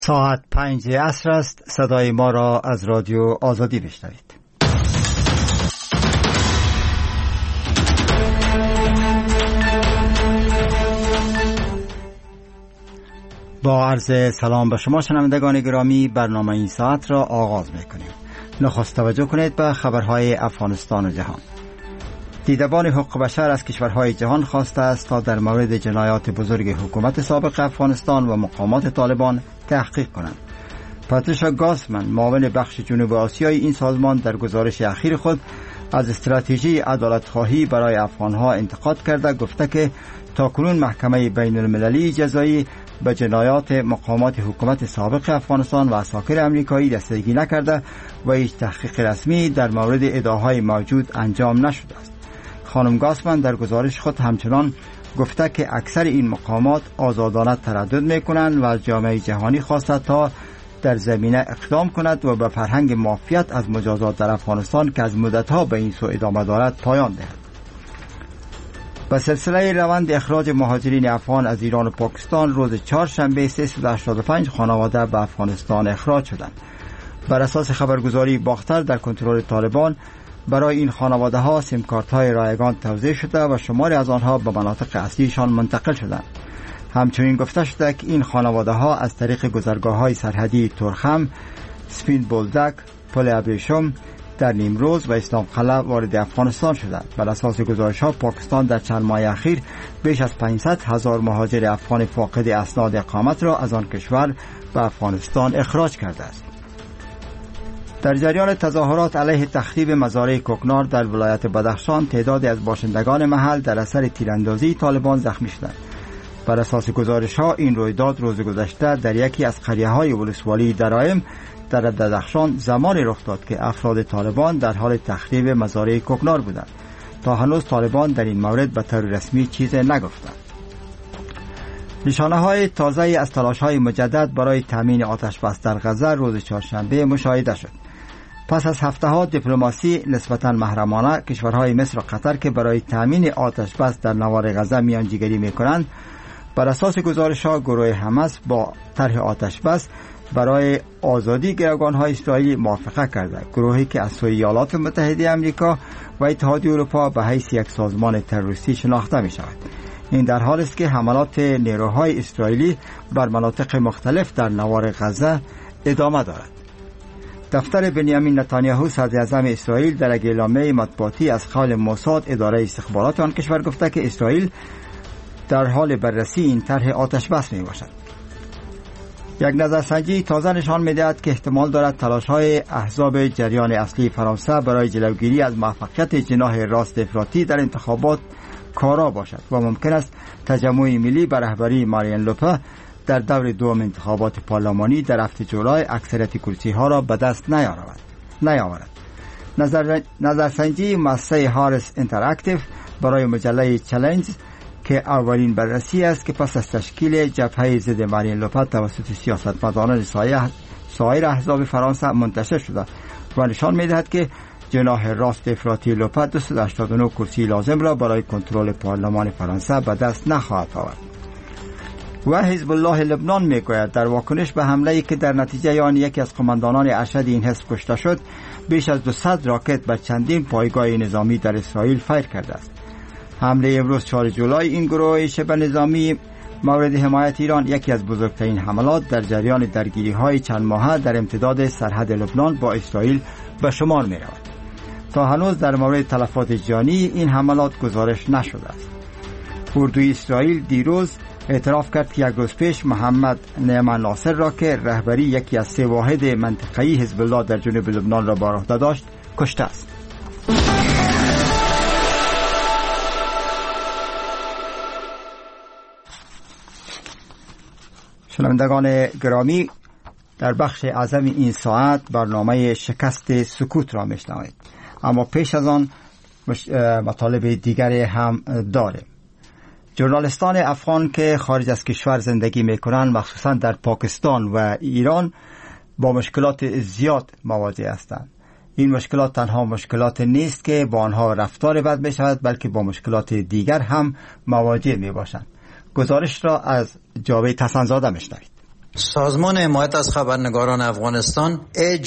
ساعت 5 عصر است. صدای ما را از رادیو آزادی بشنوید. با عرض سلام به شما شنوندگان گرامی، برنامه این ساعت را آغاز می‌کنیم. نخست توجه کنید به خبرهای افغانستان و جهان. دیدبان حقوق بشر از کشورهای جهان خواسته است تا در مورد جنایات بزرگ حکومت سابق افغانستان و مقامات طالبان تحقیق کنند. پاتریشا گاسمن، معاون بخش جنوب آسیایی این سازمان، در گزارش اخیر خود از استراتژی عدالت‌خواهی برای افغانها انتقاد کرده گفته که تاکنون محکمه بین المللی جزایی به جنایات مقامات حکومت سابق افغانستان و عساکر امریکایی دستگیری نکرده و هیچ تحقیق رسمی در مورد ادعاهای موجود انجام نشده است. خانم گاسمن در گزارش خود همچنان گفته که اکثر این مقامات آزادانه تردد می‌کنند و از جامعه جهانی خواسته تا در زمینه اقدام کند و به فرهنگ معافیت از مجازات در افغانستان که از مدت‌ها به این سو ادامه دارد پایان دهد. به سلسله روند اخراج مهاجرین افغان از ایران و پاکستان، روز چهارشنبه 385 خانواده به افغانستان اخراج شدند. بر اساس خبرگزاری باختر، در کنترل طالبان برای این خانواده ها سیم کارت های رایگان توزیع شده و شماری از آنها به مناطق اصلیشان منتقل شدند. همچنین گفته شده که این خانواده ها از طریق گذرگاه های سرحدی تورخم، سپین بولدک، پل ابریشم، در نیمروز و اسلام قلعه وارد افغانستان شدند. بر اساس گزارش ها، پاکستان در چند ماه اخیر بیش از 500,000 مهاجر افغان فاقد اسناد اقامت را از آن کشور به افغانستان اخراج کرده است. در جریان تظاهرات علیه تخریب مزارع کوکنار در ولایت بدخشان، تعدادی از باشندگان محل در اثر تیراندازی طالبان زخمی شدند. بر اساس گزارش ها، این رویداد روز گذشته در یکی از قریه های ولسوالی درایم در بدخشان زمانی رخ داد که افراد طالبان در حال تخریب مزارع کوکنار بودند. تا هنوز طالبان در این مورد به طور رسمی چیزی نگفتند. نشانه های تازه از تلاش های مجدد برای تامین آتش بس در غزه روز چهارشنبه مشاهده شد. پس از هفته ها دیپلماسی نسبتاً محرمانه، کشورهای مصر و قطر که برای تامین آتش بس در نوار غزه میانجیگری میکنند، بر اساس گزارش ها گروه حماس با طرح آتش بس برای آزادی گروگان‌های اسرائیلی موافقه کرده. گروهی که از سوی ایالات متحده آمریکا و اتحادیه اروپا به حیث یک سازمان تروریستی شناخته می شود. این در حالی است که حملات نیروهای اسرائیلی بر مناطق مختلف در نوار غزه ادامه دارد. دفتر بنیامین نتانیاهو صدراعظم اسرائیل در یک اعلامیه مطبوعاتی از قول موساد، اداره استخبارات آن کشور، گفته که اسرائیل در حال بررسی این طرح آتش بس می باشد. یک نظرسنجی تازه نشان می‌دهد که احتمال دارد تلاش‌های احزاب جریان اصلی فرانسه برای جلوگیری از موفقیت جناح راست افراطی در انتخابات کارا باشد و ممکن است تجمع ملی به رهبری مارین لوپه در دور دوم انتخابات پارلمانی در هفته جولای اکثریت کرسی‌ها را به دست نیاورد. نظرسنجی مؤسسه هارس اینتراکتیو برای مجله چالنج که اولین بررسی است که پس از تشکیل جبهه ضد مارین لوپه توسط سیاستمداران سایر احزاب فرانسه منتشر شده و نشان می‌دهد که جناح راست افراطی لوپه 289 کرسی لازم را برای کنترل پارلمان فرانسه به دست نخواهد آورد. و حزب الله لبنان میگوید در واکنش به حمله‌ای که در نتیجه آن یکی از قماندانان ارشد این حزب کشته شد، بیش از 200 راکت بر چندین پایگاه نظامی در اسرائیل فیر کرده است. حمله امروز 4 جولای این گروه شبه نظامی مورد حمایت ایران یکی از بزرگترین حملات در جریان درگیری‌های چند ماهه در امتداد سرحد لبنان با اسرائیل به شمار می‌رود. تا هنوز در مورد تلفات جانی این حملات گزارش نشده است. اردوی اسرائیل دیروز اعتراف کرد که یک روز پیش محمد نعمان ناصر را که رهبری یکی از 3 واحد منطقه‌ای حزب الله در جنوب لبنان را بر عهده داشت کشته است. شنوندگان گرامی، در بخش اعظم این ساعت برنامه شکست سکوت را میشنوید، اما پیش از آن مطالب دیگری هم داریم. ژورنالیستان افغان که خارج از کشور زندگی میکنند، مخصوصا در پاکستان و ایران، با مشکلات زیاد مواجه هستند. این مشکلات تنها مشکلات نیست که با آنها رفتار بد می شود، بلکه با مشکلات دیگر هم مواجه می باشند. گزارش را از جاوید حسن‌زاده میشنوید. سازمان حمایت از خبرنگاران افغانستان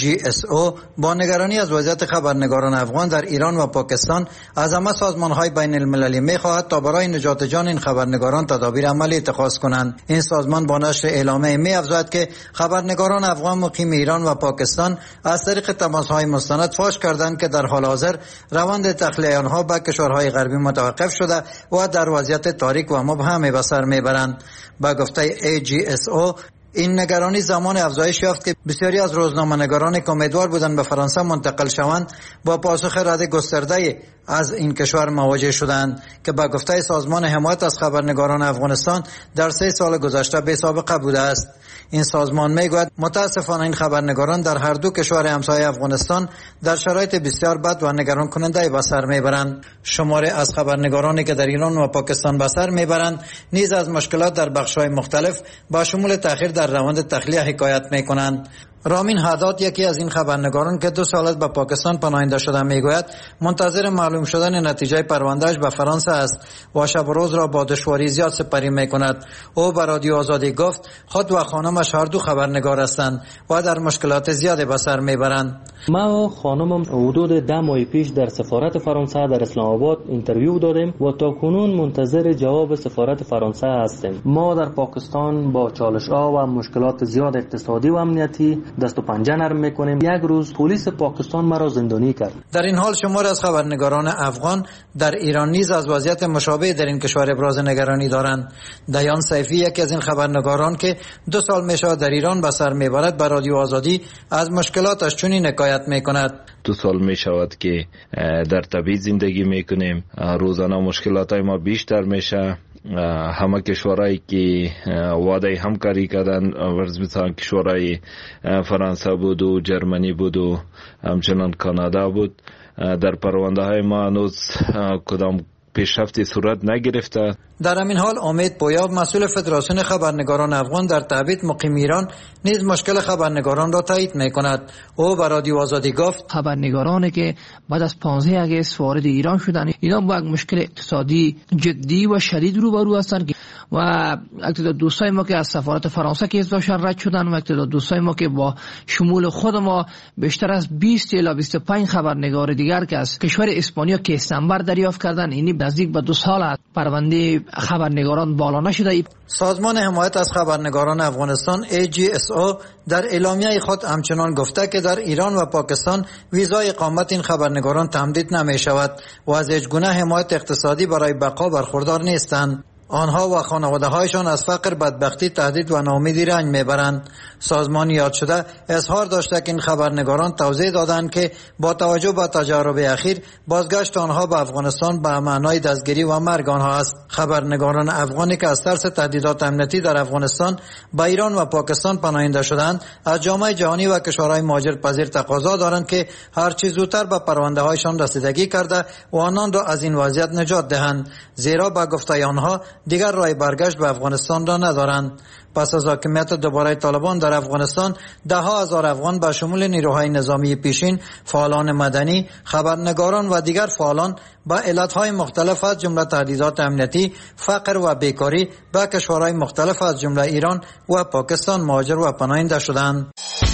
AGSO با نگرانی از وضعیت خبرنگاران افغان در ایران و پاکستان از همه سازمان‌های بین المللی می‌خواهد تا برای نجات جان این خبرنگاران تدابیر عملی اتخاذ کنند. این سازمان با نشر اعلامیه می‌افزاید که خبرنگاران افغان مقیم ایران و پاکستان از طریق تماس‌های مستند فاش کردند که در حال حاضر روند تخلیه آنها به کشورهای غربی متوقف شده و در وضعیت تاریک و مبهم به سر می‌برند. با گفته AGSO این نگرانی زمان افزایش یافت که بسیاری از روزنامه‌نگارانی که امیدوار بودند به فرانسه منتقل شوند با پاسخ رد گسترده از این کشور مواجه شدند که به گفته سازمان حمایت از خبرنگاران افغانستان در 3 سال گذشته بی سابقه بوده است. این سازمان میگوید متاسفانه این خبرنگاران در هر دو کشور همسایه افغانستان در شرایط بسیار بد و نگران کننده به سر میبرند. شماری از خبرنگارانی که در ایران و پاکستان به سر میبرند نیز از مشکلات در بخش‌های مختلف با شمول تأخیر در روند تخلیه حکایت میکنند. رامین حداد یکی از این خبرنگاران که 2 سال است به پاکستان پناهنده شده میگوید منتظر معلوم شدن نتیجه پروندهش به فرانسه است و شب و روز را با دشواری زیاد سپری میکند. او به رادیو آزادی گفت خود و خانمش هر دو خبرنگار هستند و در مشکلات زیادی به سر میبرند. ما و خانمم حدود 10 ماه پیش در سفارت فرانسه در اسلام آباد اینترویو دادیم و تا کنون منتظر جواب سفارت فرانسه هستیم. ما در پاکستان با چالش‌ها و مشکلات زیاد اقتصادی و امنیتی دست و پنجه نرم میکنیم. یک روز پلیس پاکستان مرا زندانی کرد. در این حال شمار از خبرنگاران افغان در ایران نیز از وضعیت مشابه در این کشور ابراز نگرانی دارند. دیان سیفی یکی از این خبرنگاران که 2 سال میشود در ایران به سر میبرد به رادیو آزادی از مشکلاتش چنین حکایت میکند. 2 سال میشود که در تبعید زندگی میکنیم. روزانه مشکلاتای ما بیشتر میشه. همه کشورهایی که وعده همکاری کردن ورز مثلا کشورهای فرانسه بود و جرمنی بود و همچنان کانادا بود، در پرونده های ما هنوز کدام پیشرفتی صورت نگرفته. در همین حال امید پویا مسئول فدراسیون خبرنگاران افغان در تبعید مقیم ایران نیز مشکل خبرنگاران را تایید میکند. او به رادیو آزادی گفت خبرنگارانی که بعد از 15 اگست وارد ایران شدند اینا با یک مشکل اقتصادی جدی و شدید روبرو هستند و اکتداد دوستای ما که از سفارت فرانسه که ازداشتن رد شدن و اکتداد دوستای ما که با شمول خود ما بیشتر از 20 الی 25 خبرنگار دیگر که از کشور اسپانیا که استنبر دریافت کردن، اینی نزدیک به 2 سال پرونده خبرنگاران بالا نشده. سازمان حمایت از خبرنگاران افغانستان AGSO در اعلامیه خود همچنان گفته که در ایران و پاکستان ویزای اقامت این خبرنگاران تمدید نمی شود و از هیچ گونه حمایت اقتصادی برای بقا برخوردار نیستند. آنها و خانواده‌هایشان از فقر، بدبختی، تهدید و ناامیدی رنج میبرند. سازمان یاد شده اظهار داشته که این خبرنگاران توضیح دادند که با توجه به تجارب اخیر بازگشت آنها به افغانستان به معنای دستگیری و مرگ آنها است. خبرنگاران افغانی که از ترس تهدیدات امنیتی در افغانستان به ایران و پاکستان پناهنده شدند از جامعه جهانی و کشورهای مهاجرپذیر تقاضا دارند که هر چه زودتر به پرونده‌هایشان رسیدگی کرده و آنان را از این وضعیت نجات دهند، زیرا به گفته آنها دیگر راه برگشت به افغانستان را ندارند. پس از حاکمیت دوباره طالبان در افغانستان 10,000 افغان به شمول نیروهای نظامی پیشین، فعالان مدنی، خبرنگاران و دیگر فعالان با علتهای مختلف از جمله تهدیدات امنیتی، فقر و بیکاری به کشورهای مختلف از جمله ایران و پاکستان مهاجر و پناهنده شدند.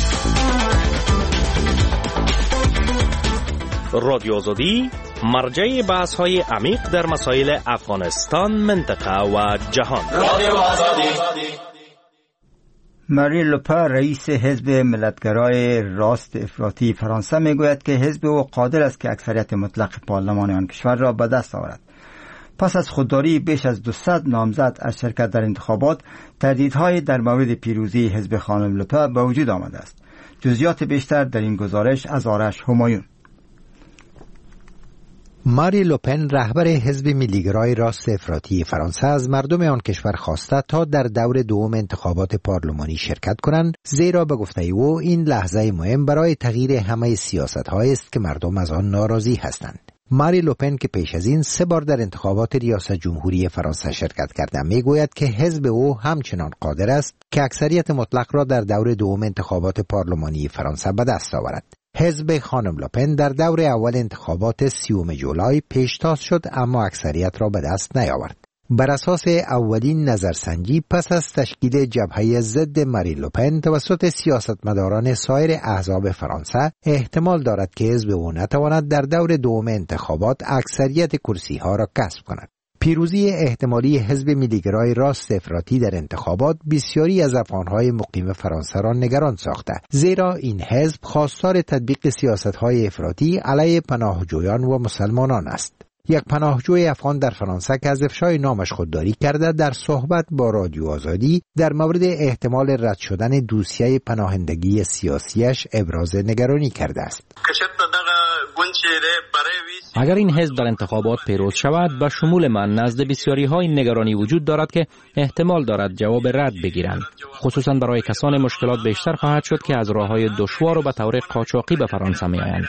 رادیو آزادی مرجع بحث‌های عمیق در مسائل افغانستان، منطقه و جهان. رادیو آزادی. ماری لوپن رئیس حزب ملتگرای راست افراطی فرانسه میگوید که حزب او قادر است که اکثریت مطلق پارلمان آن کشور را به دست آورد. پس از خودداری بیش از 200 نامزد از شرکت در انتخابات، تهدیدهای در مورد پیروزی حزب خانم لوپن به وجود آمده است. جزئیات بیشتر در این گزارش از آرش همایون. ماری لوپن رهبر حزب ملیگرای راست افراطی فرانسه از مردم آن کشور خواسته تا در دور دوم انتخابات پارلمانی شرکت کنند، زیرا به گفته او این لحظه مهم برای تغییر همه سیاست‌هایی است که مردم از آن ناراضی هستند. ماری لوپن که پیش از این 3 بار در انتخابات ریاست جمهوری فرانسه شرکت کرده میگوید که حزب او همچنان قادر است که اکثریت مطلق را در دور دوم انتخابات پارلمانی فرانسه به دست آورد. حزب خانم لوپن در دور اول انتخابات 30 جولای پیشتاز شد اما اکثریت را به دست نیاورد. بر اساس اولین نظرسنجی پس از تشکیل جبهه ضد ماری لوپن توسط سیاستمداران سایر احزاب فرانسه، احتمال دارد که حزب او نتواند در دور دوم انتخابات اکثریت کرسی‌ها را کسب کند. پیروزی احتمالی حزب ملیگرای راست افراطی در انتخابات بسیاری از افغان‌های مقیم فرانسه را نگران ساخته، زیرا این حزب خواستار تطبیق سیاست‌های افراطی علیه پناهجویان و مسلمانان است. یک پناهجوی افغان در فرانسه که از افشای نامش خودداری کرده در صحبت با رادیو آزادی در مورد احتمال رد شدن دوسیه پناهندگی سیاسیش ابراز نگرانی کرده است. اگر این حزب در انتخابات پیروز شود، به شمول من نزد بسیاری های نگرانی وجود دارد که احتمال دارد جواب رد بگیرند، خصوصا برای کسان مشکلات بیشتر خواهد شد که از راههای دشوار و به طور قاچاقی به فرانسه می آیند.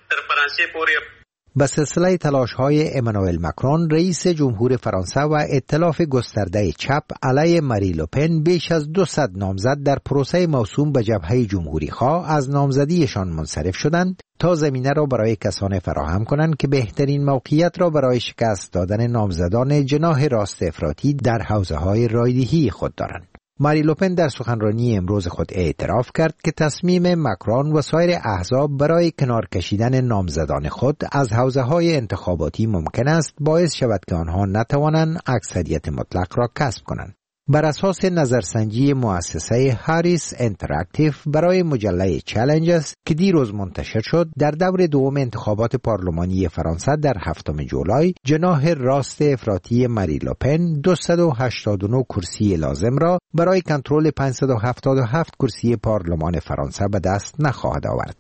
به سلسله تلاش‌های امانوئل مکرون رئیس جمهور فرانسه و ائتلاف گسترده چپ علیه ماری لوپن بیش از 200 نامزد در پروسه موسوم به جبهه جمهوری‌خواه از نامزدیشان منصرف شدند تا زمینه را برای کسانی فراهم کنند که بهترین موقعیت را برای شکست دادن نامزدان جناح راست افراطی در حوزه‌های رایدهی خود دارند. ماری لوپن در سخنرانی امروز خود اعتراف کرد که تصمیم مکرون و سایر احزاب برای کنار کشیدن نامزدان خود از حوزه‌های انتخاباتی ممکن است باعث شود که آنها نتوانند اکثریت مطلق را کسب کنند. بر اساس نظرسنجی مؤسسه هاریس اینتراکتیو برای مجله چالنجز که دیروز منتشر شد، در دور دوم انتخابات پارلمانی فرانسه در 7 جولای جناح راست افراطی ماری لوپن 289 کرسی لازم را برای کنترل 577 کرسی پارلمان فرانسه به دست نخواهد آورد.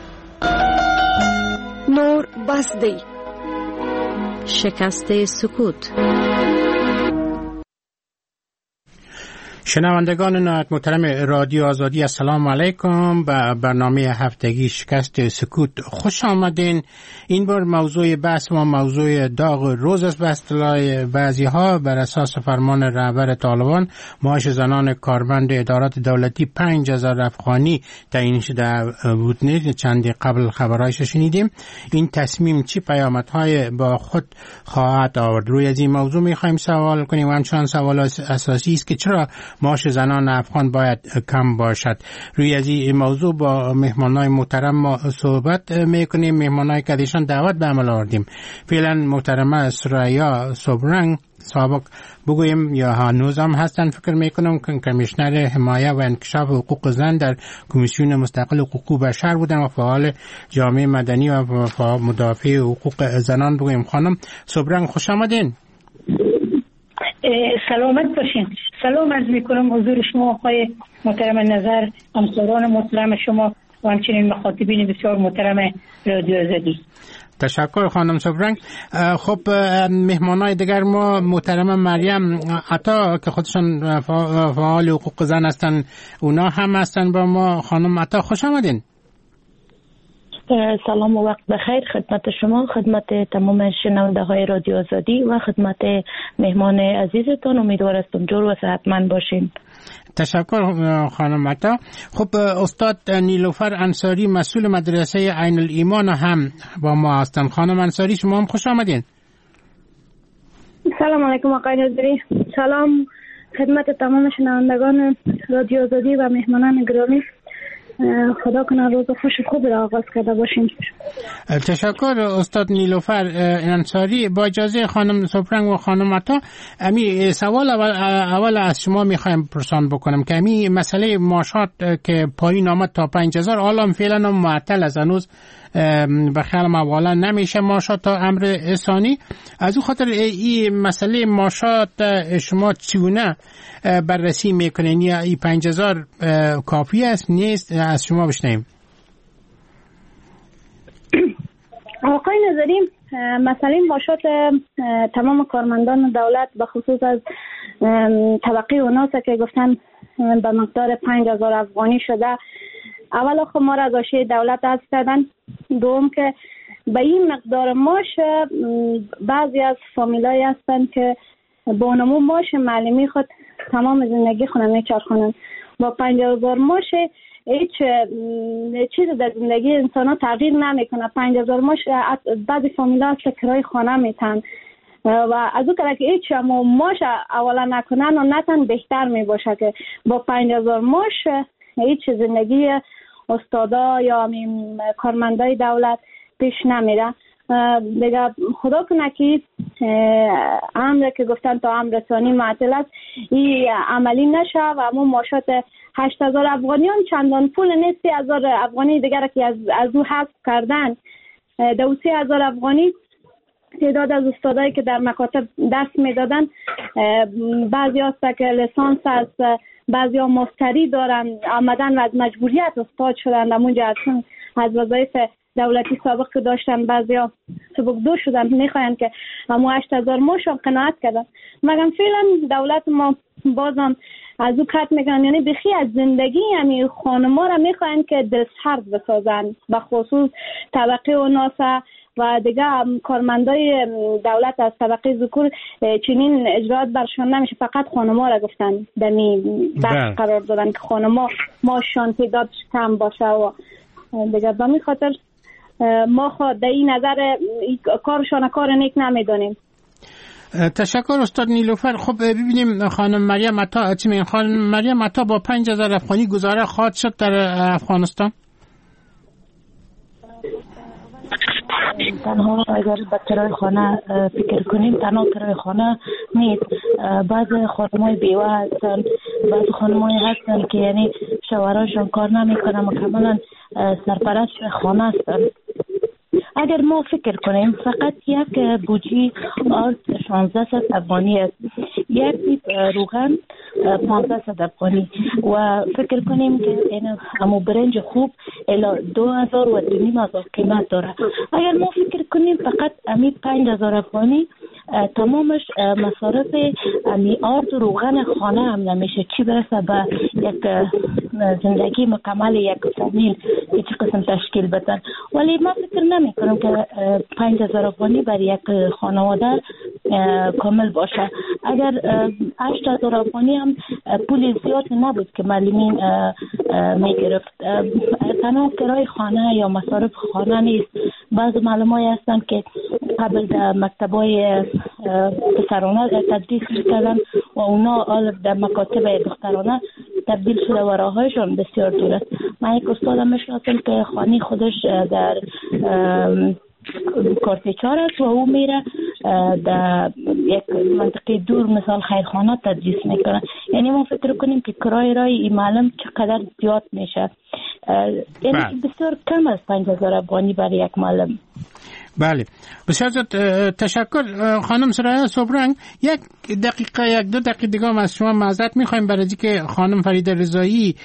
نور بسدی، شکست سکوت. شنوندگان نهایت محترم رادیو آزادی، السلام علیکم. به برنامه هفتگی شکست سکوت خوش آمدین. این بار موضوع بحث ما موضوع داغ روز است. به اصطلاح بعضی ها بر اساس فرمان رهبر طالبان معاش زنان کارمند ادارات دولتی 5000 افغانی تعیین شده بود. چندی قبل خبرایش شنیدیم. این تصمیم چه پیامدهای با خود خواهد آورد؟ روی از این موضوع میخوایم سوال کنیم و همچنان سوال اساسی است که چرا معاش زنان افغان باید کم باشد. روی از این موضوع با مهمانای محترم ما صحبت میکنیم. مهمانای که دیشان دعوت به عمل آوردیم. فعلا محترمه سریا صبرنگ سابق بگویم یا هنوز هم هستن، فکر میکنم که کمیشنر حمایه و انکشاف حقوق زن در کمیسیون مستقل حقوق بشر بودن و فعال جامعه مدنی و مدافع حقوق زنان. بگویم خانم صبرنگ خوش آمدین. سلامت باشین. سلام عرض میکنم حضور شما آقای محترم نظر، همسران محترم شما و همچنین مخاطبین بسیار محترم رادیو آزادی. تشکر خانم صبرنگ. خب مهمانای دیگر ما محترم مریم عطا که خودشان فعال حقوق زن هستن، اونا هم هستن با ما. خانم عطا خوش آمدین. سلام و وقت بخیر خدمت شما، خدمت تمام شنونده های رادیو آزادی و خدمت مهمان عزیزتان. امیدوار هستم جور و صحتمند باشین. تشکر خانم عطا. خب استاد نیلوفر انصاری مسئول مدرسه عین الایمان هم با ما هستن. خانم انصاری شما هم خوش آمدین. سلام علیکم آقای نظری. سلام خدمت تمام شنوندگان رادیو آزادی و مهمانان گرامی. خدا کنه روز خوش خود را آغاز کرده باشیم. تشکر استاد نیلوفر انصاری. با اجازه خانم صبرنگ و خانم عطا، امی سوال اول از شما میخوایم پرسان بکنم که امی مسئله معاشات که پایین آمد تا 5000 حالا فعلا معطل از هنوز به خیال موالا نمیشه معاشات تا امر ثانی. از اون خاطر این مسئله معاشات شما چگونه بررسی میکنین؟ یا این 5000 کافی است نیست؟ از شما بشنویم. آقای نظری، مسئله معاشات تمام کارمندان دولت به خصوص از طبقه اوناست که گفتن به مقدار 5000 افغانی شده. اول خب ما را از حاشیه دولت حذف کردن. دوم که به این مقدار معاش بعضی از فامیلایی هستند که با نمو معاش معلمی خود تمام زندگی خونه میچرخونن. با 5000 معاش هیچ چیز در زندگی انسان ها تغییر نمیکنه. 5000 معاش بعضی فامیلا هست که کرای خانه میتن. و از او که هیچ ماش اولا نکنن و نتن بهتر می باشه که با 5000 ماش هیچ زندگی استادا یا کارمندای دولت پیش نمیره. دیگه خدا کنه که امر که گفتن تا امر ثانی معطل است این عملی نشه و همون ماشات 8000 افغانیان چندان پول نیست. 3000 افغانی دیگر که از او حذف کردن 3000 افغانی تعداد از استادایی که در مکاتب درس میدادن بعضی هست که لیسانس است، بعضی ها ماستری دارن آمدن و از مجبوریت استاد شدن همونجا از وظایف دولتی سابق که داشتن بعضی ها سبکدو شدن میخواین که همو 8000 ماش هم قناعت کردن. مگم فعلا دولت ما بازم از او کت میکنن، یعنی بخی از زندگی یعنی خانما را میخواین که دلسرد بسازن به خصوص طبقه اوناسا و دیگه کارمندای دولت از طبقه ذکور چنین اجرات برشان نمیشه. فقط خانما را گفتن دمی بخش قرار دادن که خانما ماشان تعدادش کم باشه و دیگه به می خاطر ما خود در این نظر کارشان کار نیک نمیدونیم. تشکر استاد نیلوفر. خب ببینیم خانم مریم عطا چی میگن. خانم مریم عطا با 5000 افغانی گزاره خواهد شد در افغانستان؟ تنها اگر به کرای خانه فکر کنیم تنها کرای خانه نیست. بعض خانمای بیوه هستن، بعض خانمای هستن که یعنی شوهراشون کار نمیکنن مکملا سرپرست خانه هستن. اگر ما فکر کنیم فقط یک بوجی آرد 1600 افغانی است، یک دیب روغن 1500 افغانی و فکر کنیم که این همو برنج خوب الا 2000 و 2500 قیمت داره. اگر ما فکر کنیم فقط امی 5000 افغانی تمامش مصارف امی آرد و روغن خانه هم نمیشه، چی برسه به یک زندگی مکمل یک فامیل که چه قسم تشکیل بدن. ولی ما فکر نمی کنم که 5000 افغانی بر یک خانواده کامل باشه. اگر 8000 افغانی هم پول زیاد نبود که معلمین میگرفت. تنها کرای خانه یا مصارف خانه نیست. بعض معلمای هستن که قبل در مکتبای پسرانه تدریس میکردن و اونا در مکاتب دخترانه تبدیل شده و راهایشون بسیار دور است. من یک استادم میشناسم که خانه خودش در کارتچار است و او میره در یک منطقه دور مثال خیرخانه تدریس میکنه. یعنی ما فکر کنیم که کرای رای این معلم چقدر زیاد میشه. یعنی بسیار کم است 5000 افغانی برای یک معلم. بله بسیار تشکر خانم سرایه صبرنگ. یک دو دقیقه دیگه از شما معذرت میخوایم برای که خانم فریده رضایی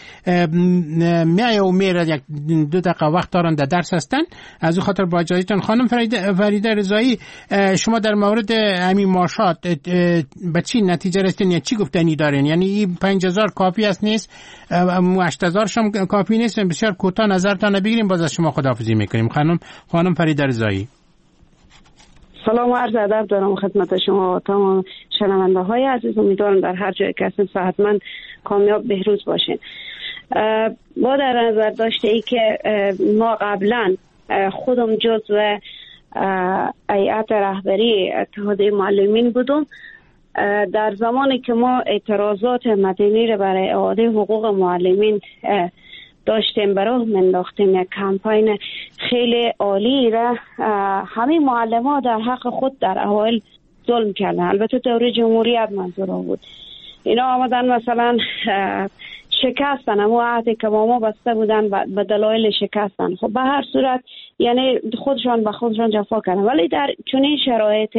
میایه و میره یک 2 دقیقه وقت دارن در درس هستن، از او خاطر با اجازهتون. خانم فریده رضایی شما در مورد همین ماشات به چی نتیجه رسیدین یا چی گفتنی دارین؟ یعنی این 5000 کافی است نیست؟ 8000 شم کافی نیست؟ بسیار کوتاه نظرتان بگیریم باز از شما خداحافظی میکنیم. خانم فریده رضایی. سلام و عرض ادب دارم خدمت شما و تمام شنونده های عزیز. امیدوارم در هر جای که هستین صحتمند کامیاب بهروز باشین. با در نظر داشته ای که ما قبلا خودم جزو هیئت رهبری اتحادیه معلمین بودم، در زمانی که ما اعتراضات مدنی را برای اعاده حقوق معلمین داشتیم برای منداختیم یک کمپاین خیلی عالی را همه معلمان در حق خود در اوایل ظلم کردن. البته دوره جمهوریت منظور بود. اینا آمدن مثلا شکستن اما عهدی که ما بسته بودن به دلایل شکستن. خب به هر صورت یعنی خودشان به خودشان جفا کردن. ولی در چنین شرایط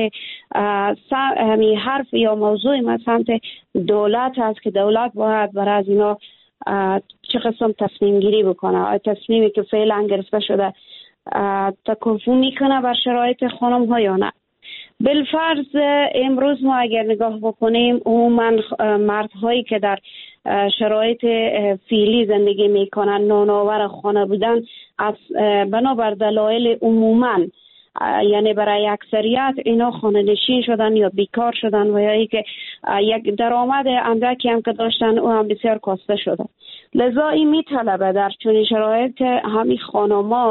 همین حرف یا موضوع ما سمت دولت هست که دولت باید برای از اینا چه قسم تصمیم گیری بکنه. تصمیمی که فعلا گرفته شده تکفو میکنه بر شرایط خانم ها یا نه. بالفرض امروز ما اگر نگاه بکنیم عموما مردهایی که در شرایط فعلی زندگی میکنن نانآور خانه بودن از بنابر دلایل عموما یعنی برای اکثریت اینا خانه نشین شدن یا بیکار شدن و یا که یک درآمد اندکی هم که داشتن او هم بسیار کاسته شده. لذا این میطلبه در چنین شرایط همین خانما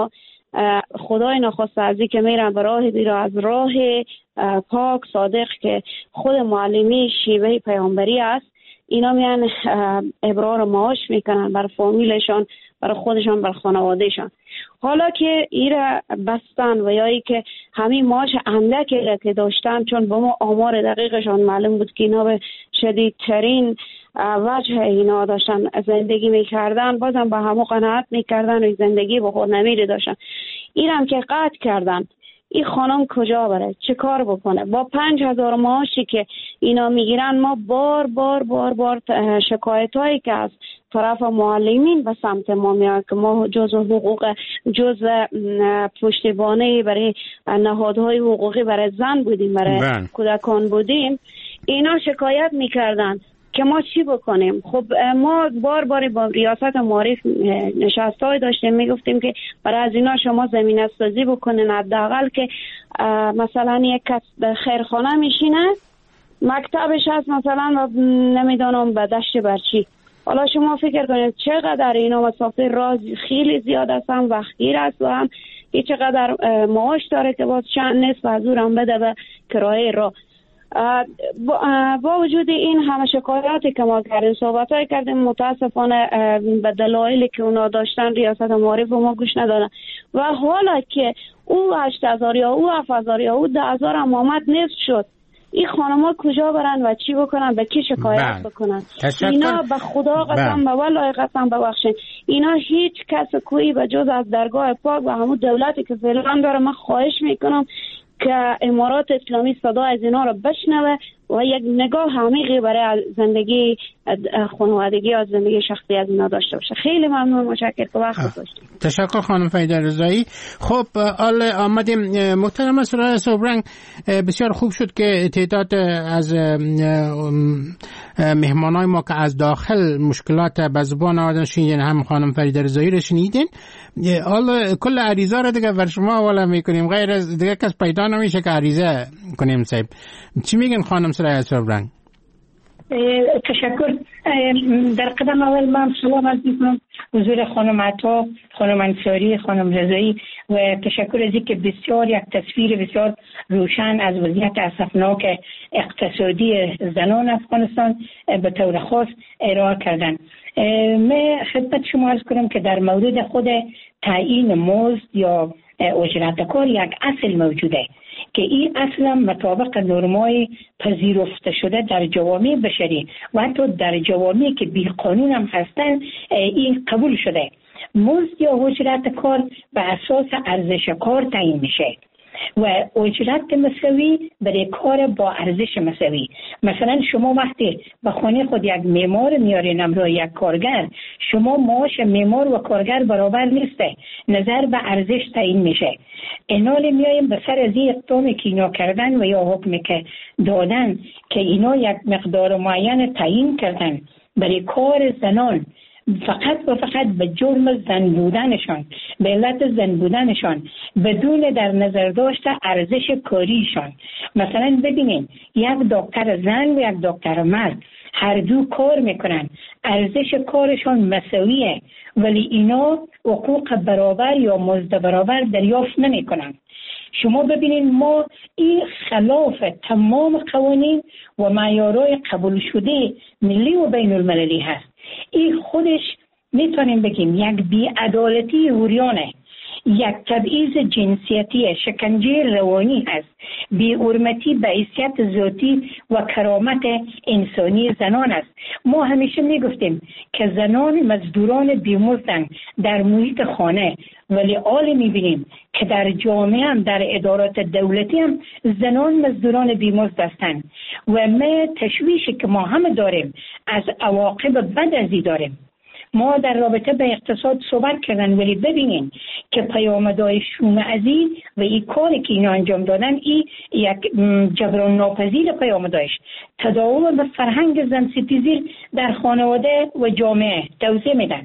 خدای نخواسته از که میرن به راه دیره از راه پاک صادق که خود معلمی شیوه پیامبری است، اینا میان ابرار معاش میکنن بر فامیلشان، برای خودشان، بر خانوادهشان. حالا که ایره بستن و یا ای که همین معاش اندکی که داشتن، چون به ما آمار دقیقشان معلوم بود که اینا به شدیدترین وجه اینا داشتن زندگی میکردن، بازم با همو قناعت میکردن و زندگی به خود نمیره داشتن. اینم که قطع کردن، این خانم کجا بره؟ چه کار بکنه؟ با 5,000 معاشی که اینا میگیرن، ما بار بار بار بار شکایت هایی که از طرف معلمین به سمت ما میاد که ما جز حقوق، جز پشتیبانی برای نهادهای حقوقی برای زن بودیم، برای کودکان بودیم، اینا شکایت میکردن که ما چی بکنیم. خب ما بار بار با ریاست معارف نشستای داشتیم، میگفتیم که برای از اینا شما زمینه سازی بکنین، حداقل که مثلا یک کس در خیرخانه میشینه، مکتبش هست مثلا نمیدونم به دشت برچی. حالا شما فکر کنید چقدر اینا مسافر راه خیلی زیاد هستن، وقتگیر است و هم چقدر معاش داره که باز چند نصف از اون هم بده به کرایه راه. با وجود این همه شکایاتی که ما کردیم، صحبتایی کردیم، متاسفانه به دلایلی که اونا داشتن ریاست معارف ما گوش ندادن و حالا که او 8,000 یا او 7,000 یا او 10,000 هم آمد نصف شد، این خانم‌ها کجا برن و چی بکنن؟ به کی شکایت بکنن؟ اینا به خدا قسم به والله قسم ببخشید، اینا هیچ کس کوئی به جز از درگاه پاک و همون دولتی که فعلا داره، من خواهش میکنم که امارات اسلامی صدا از اینا رو بشنوه و یک نگاه عمیقی برای زندگی خانوادگی و زندگی شخصی از اینا داشته باشه. خیلی ممنون، متشکرم که وقت گذاشتید. تشکر خانم فریده رضایی. خب آمدیم محترم سرای صبرنگ، بسیار خوب شد که تعداد از مهمانای ما که از داخل مشکلات به زبان آوردن شنیدین، هم خانم فریده رضایی رو شنیدین. حالا کل عریضه رو دیگه بر شما حواله میکنیم، غیر از دیگه کس پیدا نمیشه که عریضه کنیم. صاحب چی میگن خانم سرای صبرنگ؟ تشکر. در قدم اول من سلام عرض میکنم حضور خانم عطا، خانم انصاری، خانم رضایی و تشکر از اینکه بسیار یک تصویر بسیار روشن از وضعیت اسفناک اقتصادی زنان افغانستان به طور خاص ارائه کردن. من خدمت شما عرض کنم که در مورد خود تعیین مزد یا اجرت کار یک اصل موجوده که این اصلا مطابق نرمای پذیرفته شده در جوامع بشری و حتی در جوامعی که بی قانون هم هستن این قبول شده. مزد یا اجرت کار به اساس ارزش کار تعیین میشه و اجرت مساوی برای کار با ارزش مساوی. مثلا شما وقتی به خانه خود یک معمار میارین همراه یک کارگر، شما معاش معمار و کارگر برابر نیسته، نظر به ارزش تعیین میشه. اینال میایم به سر از این اقدامی که اینا کردن و یا حکمی که دادن که اینا یک مقدار معین تعیین کردن برای کار زنان، فقط و فقط به جرم زن بودنشان، به علت زن بودنشان، بدون در نظر داشته ارزش کاریشان. مثلا ببینین یک دکتر زن و یک دکتر مرد هر دو کار میکنن، ارزش کارشان مساویه، ولی اینا حقوق برابر یا مزد برابر دریافت نمیکنن. شما ببینین ما این خلاف تمام قوانین و معیارهای قبول شده ملی و بین المللی هست. این خودش میتونیم بگیم یک بی‌عدالتی عریانه، یک تبعیض جنسیتی، شکنجه روانی هست، بی‌حرمتی به حیثیت ذاتی و کرامت انسانی زنان است. ما همیشه میگفتیم که زنان مزدوران بی‌مزدند در محیط خانه، ولی حال میبینیم که در جامعه هم در ادارات دولتی هم زنان مزدوران بی‌مزد هستند و ما تشویشی که ما هم داریم از عواقب بد ازی داریم. ما در رابطه به اقتصاد صحبت کردن، ولی ببینین که پیامدهای شوم ازی و این کاری که اینا انجام دادن این یک جبران ناپذیر پیامدهاش تداوم به فرهنگ زن ستیزی در خانواده و جامعه توضیح میدن.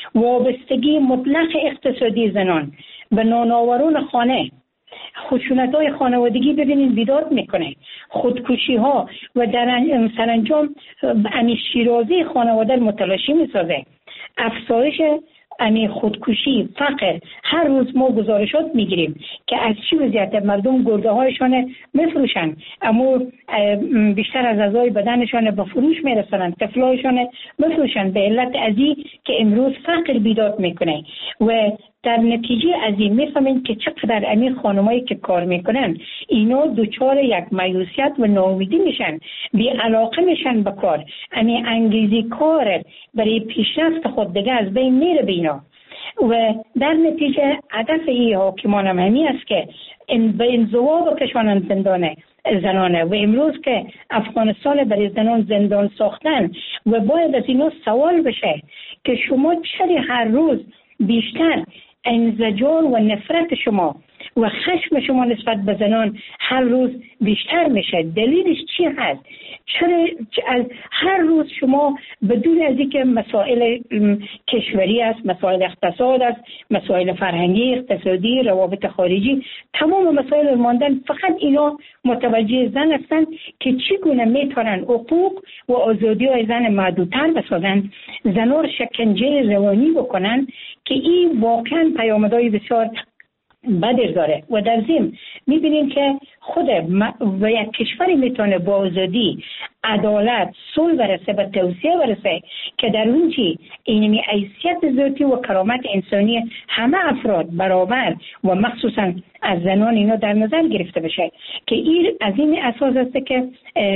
وابستگی مطلق اقتصادی زنان به نانآوران خانه، خشونت‌های خانوادگی ببینین بیداد میکنه، خودکشی ها و در سرانجام امیشیرازی خانواده متلاشی میسازه، افزایش خودکشی، فقر، هر روز ما گزارشات میگیریم که از چی وضعیت مردم گرده هایشان میفروشن، اما بیشتر از اعضای بدنشان به فروش میرسونن، طفلایشان میفروشن به علت ازی که امروز فقر بیداد میکنه. و در نتیجه از این میفهمین که چقدر امی خانمایی که کار میکنن اینا دوچار یک مایوسیت و ناامیدی میشن، بی علاقه میشن به کار، امی انگیزی کار برای پیشرفت خود دیگه از بین میره بینا. و در نتیجه هدف این حاکمان هم همی است که به انزوا بکشانن زندان زنانه. و امروز که افغانستان برای زنان زندان ساختن و باید از اینا سوال بشه که شما چرا هر روز بیشتر انزجار و نفرت شما و خشم شما نسبت به زنان هر روز بیشتر میشه؟ دلیلش چی هست؟ چرا هر روز شما بدون از اینکه مسائل کشوری است، مسائل اقتصاد است، مسائل فرهنگی، اقتصادی، روابط خارجی، تمام مسائل ماندن، فقط اینا متوجه زن هستند که چگونه میتونن حقوق و آزادی های زن محدودتر بسازند، زنها را شکنجه روانی بکنن که این واقعا پیامدهای بسیار بدش داره. و در ضمن میبینیم که خود و یک کشوری میتونه با آزادی، عدالت، صلح برسه، به توسعه برسه که در اونجی اینمی حیثیت ذاتی و کرامت انسانی همه افراد برابر و مخصوصا از زنان اینا در نظر گرفته بشه. که این از این اساس است که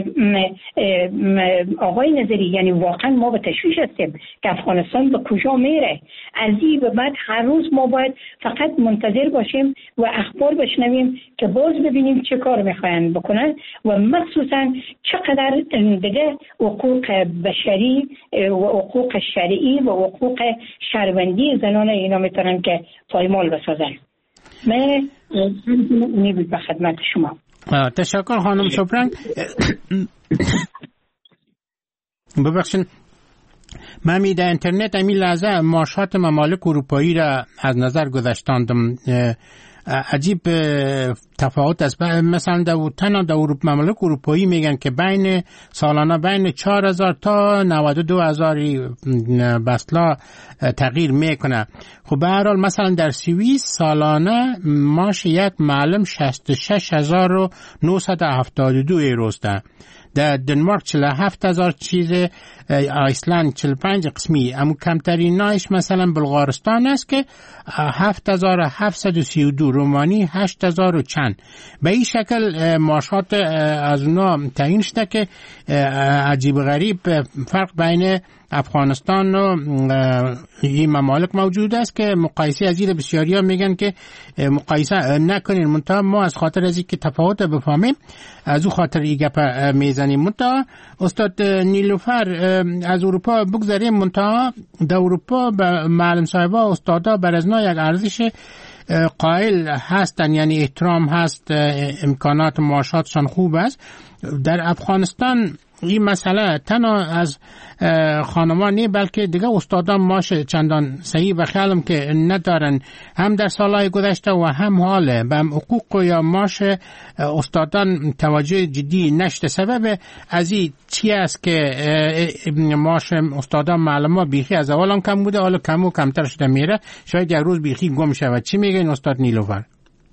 آقای نظری، یعنی واقعا ما به تشویش هستیم که افغانستان به کجا میره. از این به بعد هر روز ما باید فقط منتظر باشیم و اخبار بشنویم که باز ببینیم چه کار میخواین بکنن و مخصوصا چقدر دیگه حقوق بشری و حقوق شرعی و حقوق شهروندی زنان اینا میتونن که پایمال بسازن. من امید به خدمت شما. تشکر خانم شپرنگ. ببخشید من در اینترنت امی لحظه معاشات ممالک اروپایی را از نظر گذاشتاندم. عجیب تفاوت است. مثلا در ممالک اروپایی میگن که بین سالانه بین 4000 تا 92000 بسلا تغییر میکنه. خب به هر حال مثلا در سوئیس سالانه معاش یک معلم 66972 یوروست. در دنمارک 47000 چیز، ایسلند 45 قسمی. اما کمترین نایش مثلا بلغارستان است که 7732، رومانی 8000 و چند. به این شکل معاشات از اونا تعیین شده که عجیب غریب فرق بین افغانستان و این ممالک موجود است که مقایسه از این بسیاری ها میگن که مقایسه نکنین. منتها ما از خاطر از اینکه تفاوت بفهمیم از او خاطر این گپ میزنیم. منتها استاد نیلوفر از اروپا بگذاریم. منتها در اروپا به معلم صاحبا استادا بر از یک ارزش قائل هستن، یعنی احترام هست، امکانات معاشاتشان خوب است. در افغانستان این مسئله تنها از خانمان نه بلکه دیگه استادان معاش چندان صحیح و خیالم که ندارن، هم در سالهای گذشته و هم حاله به حقوق یا معاش استادان توجه جدی نشده. سبب از این چی است که معاش استادان معلمان بیخی از اول هم کم بوده، حالا کم و کمتر شده میره، شاید یک روز بیخی گم شود؟ چی میگین استاد نیلوفر؟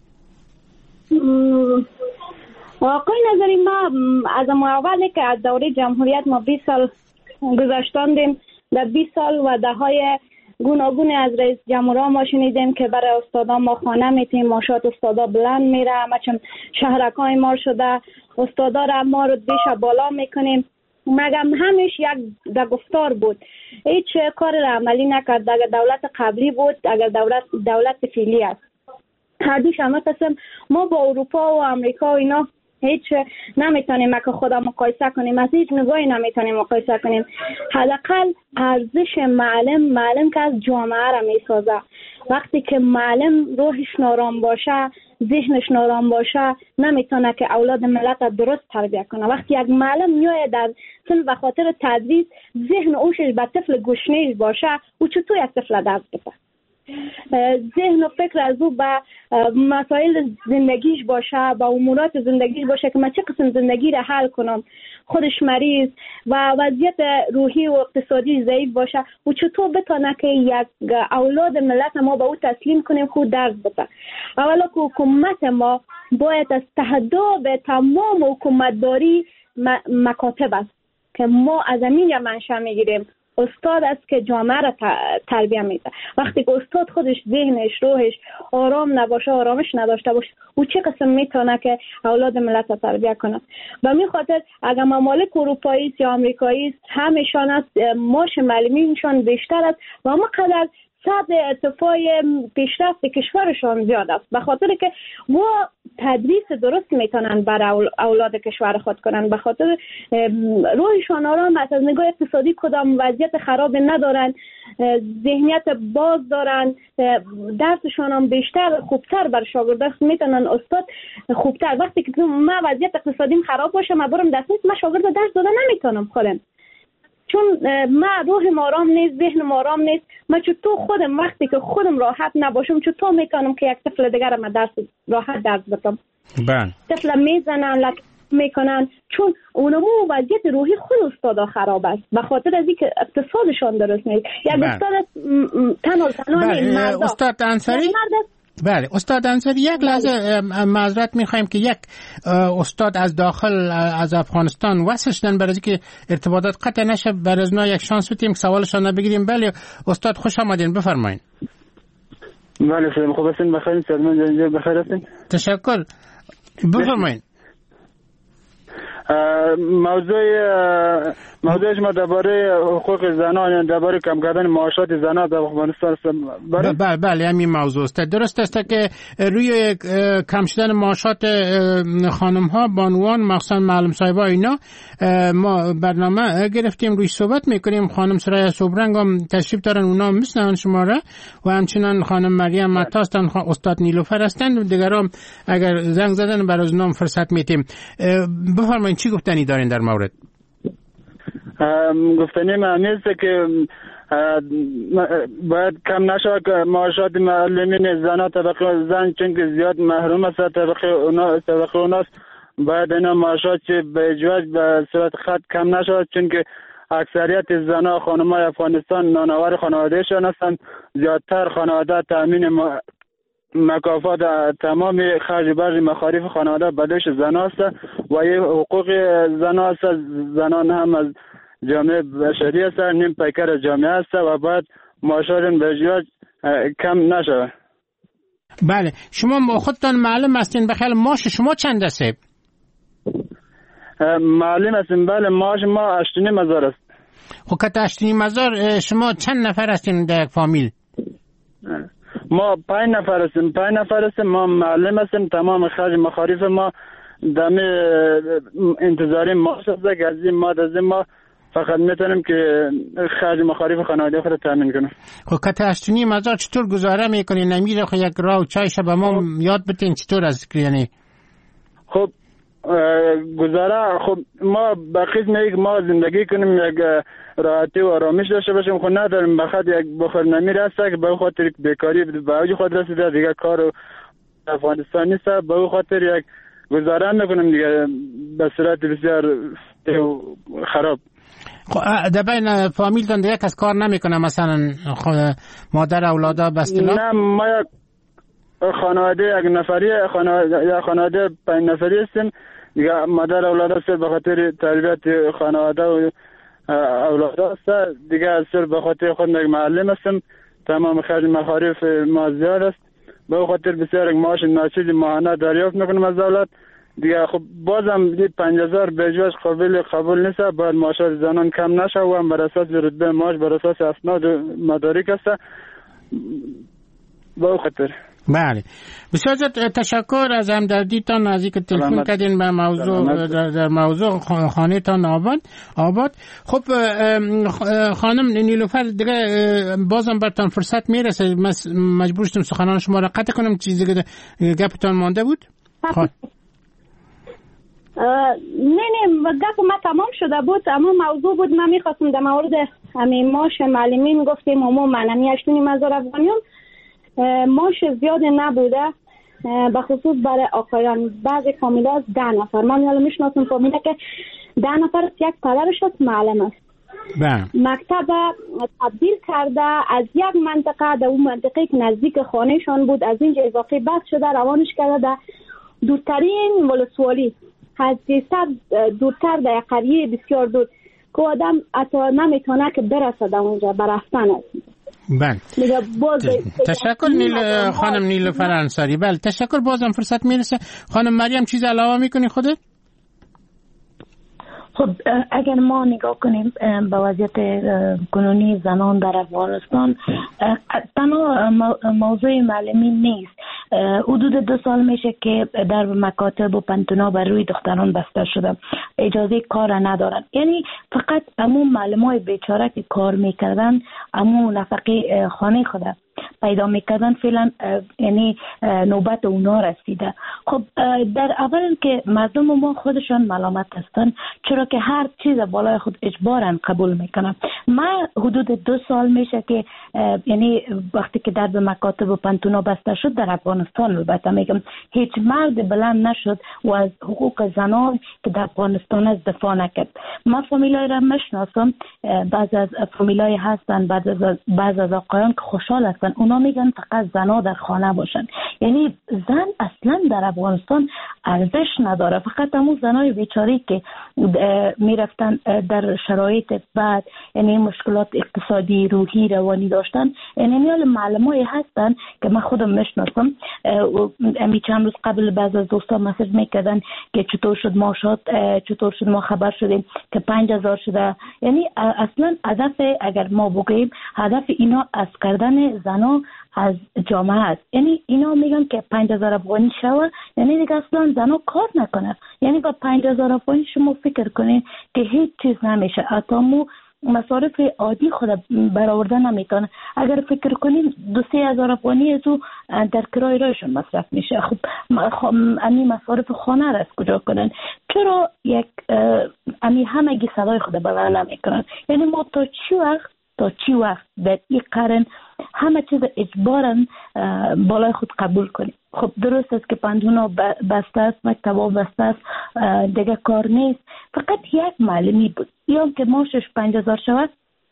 آقای نظری، ما از اولی که از دوره جمهوریت ما 20 سال گذاشتاندیم، در 20 سال و دههای گوناگون از رئیس جمهورها ما شنیدیم که برای استادا ما خانه میتیم، معاشات استادا بلند میره، همه چون شهرکای ما شده، استادا را ما رو بیش بالا میکنیم. مگم همیش یک در گفتار بود، هیچ کار را عملی نکرد. اگر دولت قبلی بود، اگر دولت فعلی است، هر دوش همه قسم ما با اروپا و امریکا و اینا هیچ نمیتونیم که خدا مقایسه کنیم، از هیچ نگاهی نمیتونیم مقایسه کنیم. حداقل ارزش معلم که از جامعه را میسازه. وقتی که معلم روحش نارام باشه، ذهنش نارام باشه، نمیتونه که اولاد ملت را درست تربیت کنه. وقتی یک معلم میاد در صنف و خاطر تدریس ذهن اوش به طفل گشنه باشه، او چطور یک طفل درس بده؟ ذهن و فکر از او به مسائل زندگیش باشه، به امورات زندگیش باشه که من چه قسم زندگی را حل کنم. خودش مریض و وضعیت روحی و اقتصادی ضعیف باشه و چطور بتونه که یک اولاد ملت ما به او تسلیم کنیم خود درس بده. اولا که حکومت ما باید از تهداب تمام حکومتداری مکاتب است که ما از همین منشأ میگیریم. استاد است که جامعه را تربیت میده. وقتی که استاد خودش ذهنش روحش آرام نباشه، آرامش نداشته باشه، او چه قسم میتونه که اولاد ملت را تربیت کنه؟ و می خاطر اگر ممالک اروپایی یا آمریکایی همشان است، معاش معلمینشان بیشتر است و اما قدر صد ارتفاع پیشرفت کشورشان زیاد است، به خاطر که و تدریس درست میتونن برای اولاد کشور خود کنن، به خاطر روحشان آرام است، از نگاه اقتصادی کدام وضعیت خراب ندارن، ذهنیت باز دارن، درسشان هم بیشتر خوبتر بر شاگرد میتونن استاد خوبتر. وقتی که من وضعیت اقتصادیم خراب باشه من برم درس نیست، من شاگرد درس داده نمیتونم خودم، چون من روحم آرام نیست، ذهنم آرام نیست. من چطور خودم وقتی که خودم راحت نباشم چطور میتونم که یک طفل دیگر من راحت درس بدم؟ طفل میزنن لک میکنن چون اونمو وضعیت روحی خود استادا خراب است، به خاطر از اینکه اقتصادشان درست نیست. یک استاد تنها استاد انصاری بله استاد انصاری یک لحظه معذرت میخوایم که یک استاد از داخل از افغانستان وصل شدن برای اینکه ارتباطات قطع نشه، برای از یک شانس بدیم که سوالشان بگیریم. بله استاد خوش آمدین، بفرمایید. بله سلام، خوب هستین؟ بخیر سلام، بخیر هستین؟ تشکر، بفرمایید. موضوعش ما درباره حقوق زنان، درباره کم کردن معاشات زنان در افغانستان است. بله همین موضوع است. درست است که روی کم شدن معاشات خانم ها، بانوان، مخصوصا معلم صاحبا اینا ما برنامه گرفتیم روی صحبت میکنیم. خانم سرای صبرنگ هم تشریف دارن، اونا میشنون شما را، و همچنان خانم مریم متا هستن، استاد نیلوفر هستن و دیگران اگر زنگ زدن برای اونام فرصت میتیم. بفرمایید چی گفتنی دارین در مورد؟ گفتنی من نیست که باید کم نشه که معاشات معلمین زن طبقه زن چون که زیاد محروم است، طبقه اوناست باید اینا معاشات به اجواج به صورت خط کم نشه، چون که اکثریت زنها خانمای افغانستان نانآور خانوادهشان هستند. زیادتر خانواده تامین مکافات تمام خرج برج مصارف خانواده بدش زن است و یه حقوق زن است. زنان هم از جامعه بشری است، نیم پیکر جامعه است و باید معاشرت به ازدواج کم نشود. بله شما خودتان معلم هستین، بخیر معاش شما چند است؟ معلم هستیم بله، معاش ما 8,500 است. خب که 8,500 شما چند نفر هستین در یک فامیل؟ ما 5 نفر هستیم. ما معلم هستیم، تمام خرج مصارف ما دم انتظاری معاش است که از این ما فقط میتونیم که خرج مصارف خانواده خود تامین کنیم. خب که 8,500 چطور گزاره میکنین؟ نمیره خب یک راه چای شب ما یاد بتین چطور از یعنی؟ خب گزاره خب ما بخیز میگه ما زندگی کنیم یک راحتی و آرامش داشته باشیم، خب نداریم. بخاطر یک بخور نمیره است که به خاطر بیکاری به اوج خود رسیده، دیگه کار افغانستان نیست، به خاطر یک گزاره میکنیم دیگه به صورت بسیار خراب. خب در بین فامیلتون دیگه کس کار نمیکنه، مثلا مادر اولادا بستلا؟ نه ما یک خانواده یک نفری خانواده 5 نفری هستیم دیگه. مادر اولاد است به خاطر تربیت خانواده و اولاد است دیگه، است به خاطر خود یک معلم هستم، تمام خرج مصارف ما زیاد است، به خاطر بسیار یک معاش ناچیز ماهانه دریافت میکنم از دولت دیگه. خب بازم دید 5,000 به جواز قبول نیست، باید معاشات زنان کم نشه و هم بر اساس رتبه معاش بر اساس اسناد مدارک است به خاطر. بله بسیار تشکر از همدردیتان، از اینکه تلفن کردین به موضوع در موضوع خانه تان آباد. خب خانم نیلوفر دیگه بازم برتان فرصت میرسه، مجبور شدم سخنان شما را قطع کنم، چیزی که گپتان مانده بود؟ نه گپ ما تمام شده بود، اما موضوع بود من میخواستم در مورد همین معاش معلمین گفتیم عموما همین 8,500 افغانیون ماش زیاد نبوده، به خصوص برای آقایان. بعضی فامیلا 10 نفر، من یالا میشناسم فامیلا که 10 نفر یک پدرش است معلم است. مکتب تبدیل کرده از یک منطقه در اون منطقه که نزدیک خانهشان بود از اینجا اضافه بس شده روانش کرده در دورترین ولسوالی، از 300 دورتر در قریه بسیار دور که آدم حتی نمیتونه که برسه در اونجا برفتن است. بله تشکر خانم نیلوفر انصاری. بله تشکر. بازم فرصت میرسه. خانم مریم چیز علاوه میکنی خودت؟ خب اگر ما نگاه کنیم به وضعیت کنونی زنان در افغانستان، تنها موضوع معلمی نیست. حدود 2 سال میشه که در مکاتب و پنتونا بر روی دختران بسته شده، اجازه کار ندارن. یعنی فقط همون معلمای بیچاره که کار میکردن همون نفقه خانه خود پیدا میکردن فعلا یعنی نوبت اونا رسیده. خب در اول که مردم ما خودشان ملامت هستن چرا که هر چیز بالای خود اجبارن قبول میکنن. من حدود 2 سال میشه که یعنی وقتی که در مکاتب و پنتونا بسته شد در افغانستان، البته میگم هیچ مرد بلند نشد و از حقوق زنان که در افغانستان از دفاع نکرد. من فامیلای را میشناسم، بعض از فامیلای هستن بعض از آقایان که خوشحال هستن، اونا میگن فقط زنا در خانه باشن. یعنی زن اصلا در افغانستان ارزش نداره، فقط همون زنای بیچاره که میرفتن در شرایط بد، یعنی مشکلات اقتصادی، روحی، روانی داشتن. یعنی معلمای هستن که من خودم میشناسم، امی چند روز قبل بعض از دوستا مسیج میکردن که چطور شد ما چطور شد ما خبر شدیم که 5000 شده. یعنی اصلا هدف اگر ما بگیم هدف اینا از کردن زنا از جامعه است. یعنی اینا میگن که 5000 افغانی شوه، یعنی دیگه اصلا زنا کار نکنه. یعنی با 5000 افغانی شما فکر کنین که هیچ چیز نمیشه، حتی مصارف عادی خود برآورده نمیتونه. اگر فکر کنین 2-3 هزار افغانی از او در کرای رایشون مصرف میشه. خب امی مصارف خانه را از کجا کنن؟ چرا یک امی همگی صدای خود بلند نمیکنن؟ یعنی ما تا چی وقت در این قرن همه چیز اجباراً بالای خود قبول کنیم؟ خب درست است که پنتونا بسته است، مکتبا بسته است، دیگه کار نیست. فقط یک معلمی بود یا که ماشش 5000 شود.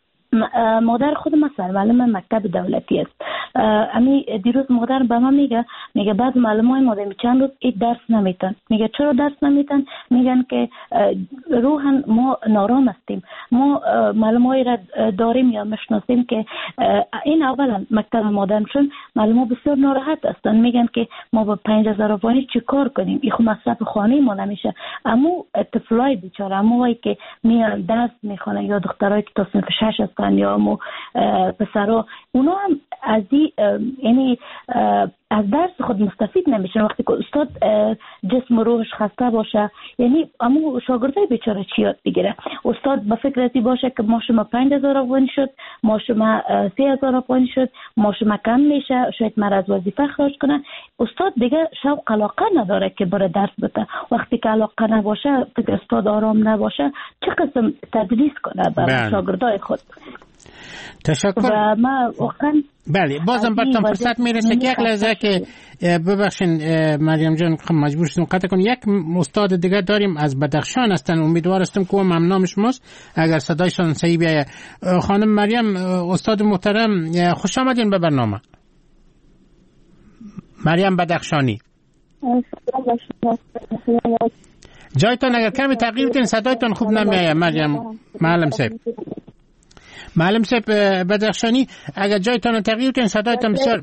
مادر خود مثلا معلم مکتب دولتی است. امی دیروز مادر به من میگه بعض معلمای ما چند روز این درس نمیتن. میگه چرا درس نمیتن؟ میگن که روحن ما نارام هستیم. ما معلمای را داریم یا مشناسیم که این اولا مکتب مادرشون معلما بسیار ناراحت هستن، میگن که ما با 5000 افغانی چی کار کنیم؟ این خو مصرف خانه ما نمیشه. اما طفلای بیچاره، اموایی که میان درس میخونن یا دخترایی که تا صنف 6 هستن یا مو پسرا، اونا هم از یعنی از درس خود مستفید نمیشن. وقتی که استاد جسم و روحش خسته باشه، یعنی امو شاگردای بیچاره چی یاد بگیره؟ استاد به فکر ازی باشه که ما شما 5000 افغانی شد، ما شما 3000 افغانی شد، ما شما کم میشه، شاید مرا از وظیفه اخراج کنن. استاد دیگه شوق علاقه نداره که بره درس بده. وقتی که علاقه نباشه، استاد آرام نباشه، چه قسم تدریس کنه برای شاگردای خود؟ تشکر. بله بازم براتون فرصت میرسه که یک لحظه که ببخشین مریم جان مجبور شدم قطع کنم. یک استاد دیگه داریم از بدخشان هستن، امیدوار هستم که ممنون شماست اگر صدایشان صحیح بیاید. خانم مریم استاد محترم خوش آمدین به برنامه. مریم بدخشانی جایتان اگر کمی تغییر بدین صدایتان خوب نمیآید. مریم معلم صاحب بدخشانی اگر جایتان تغییر کنین صدایتان بسیار.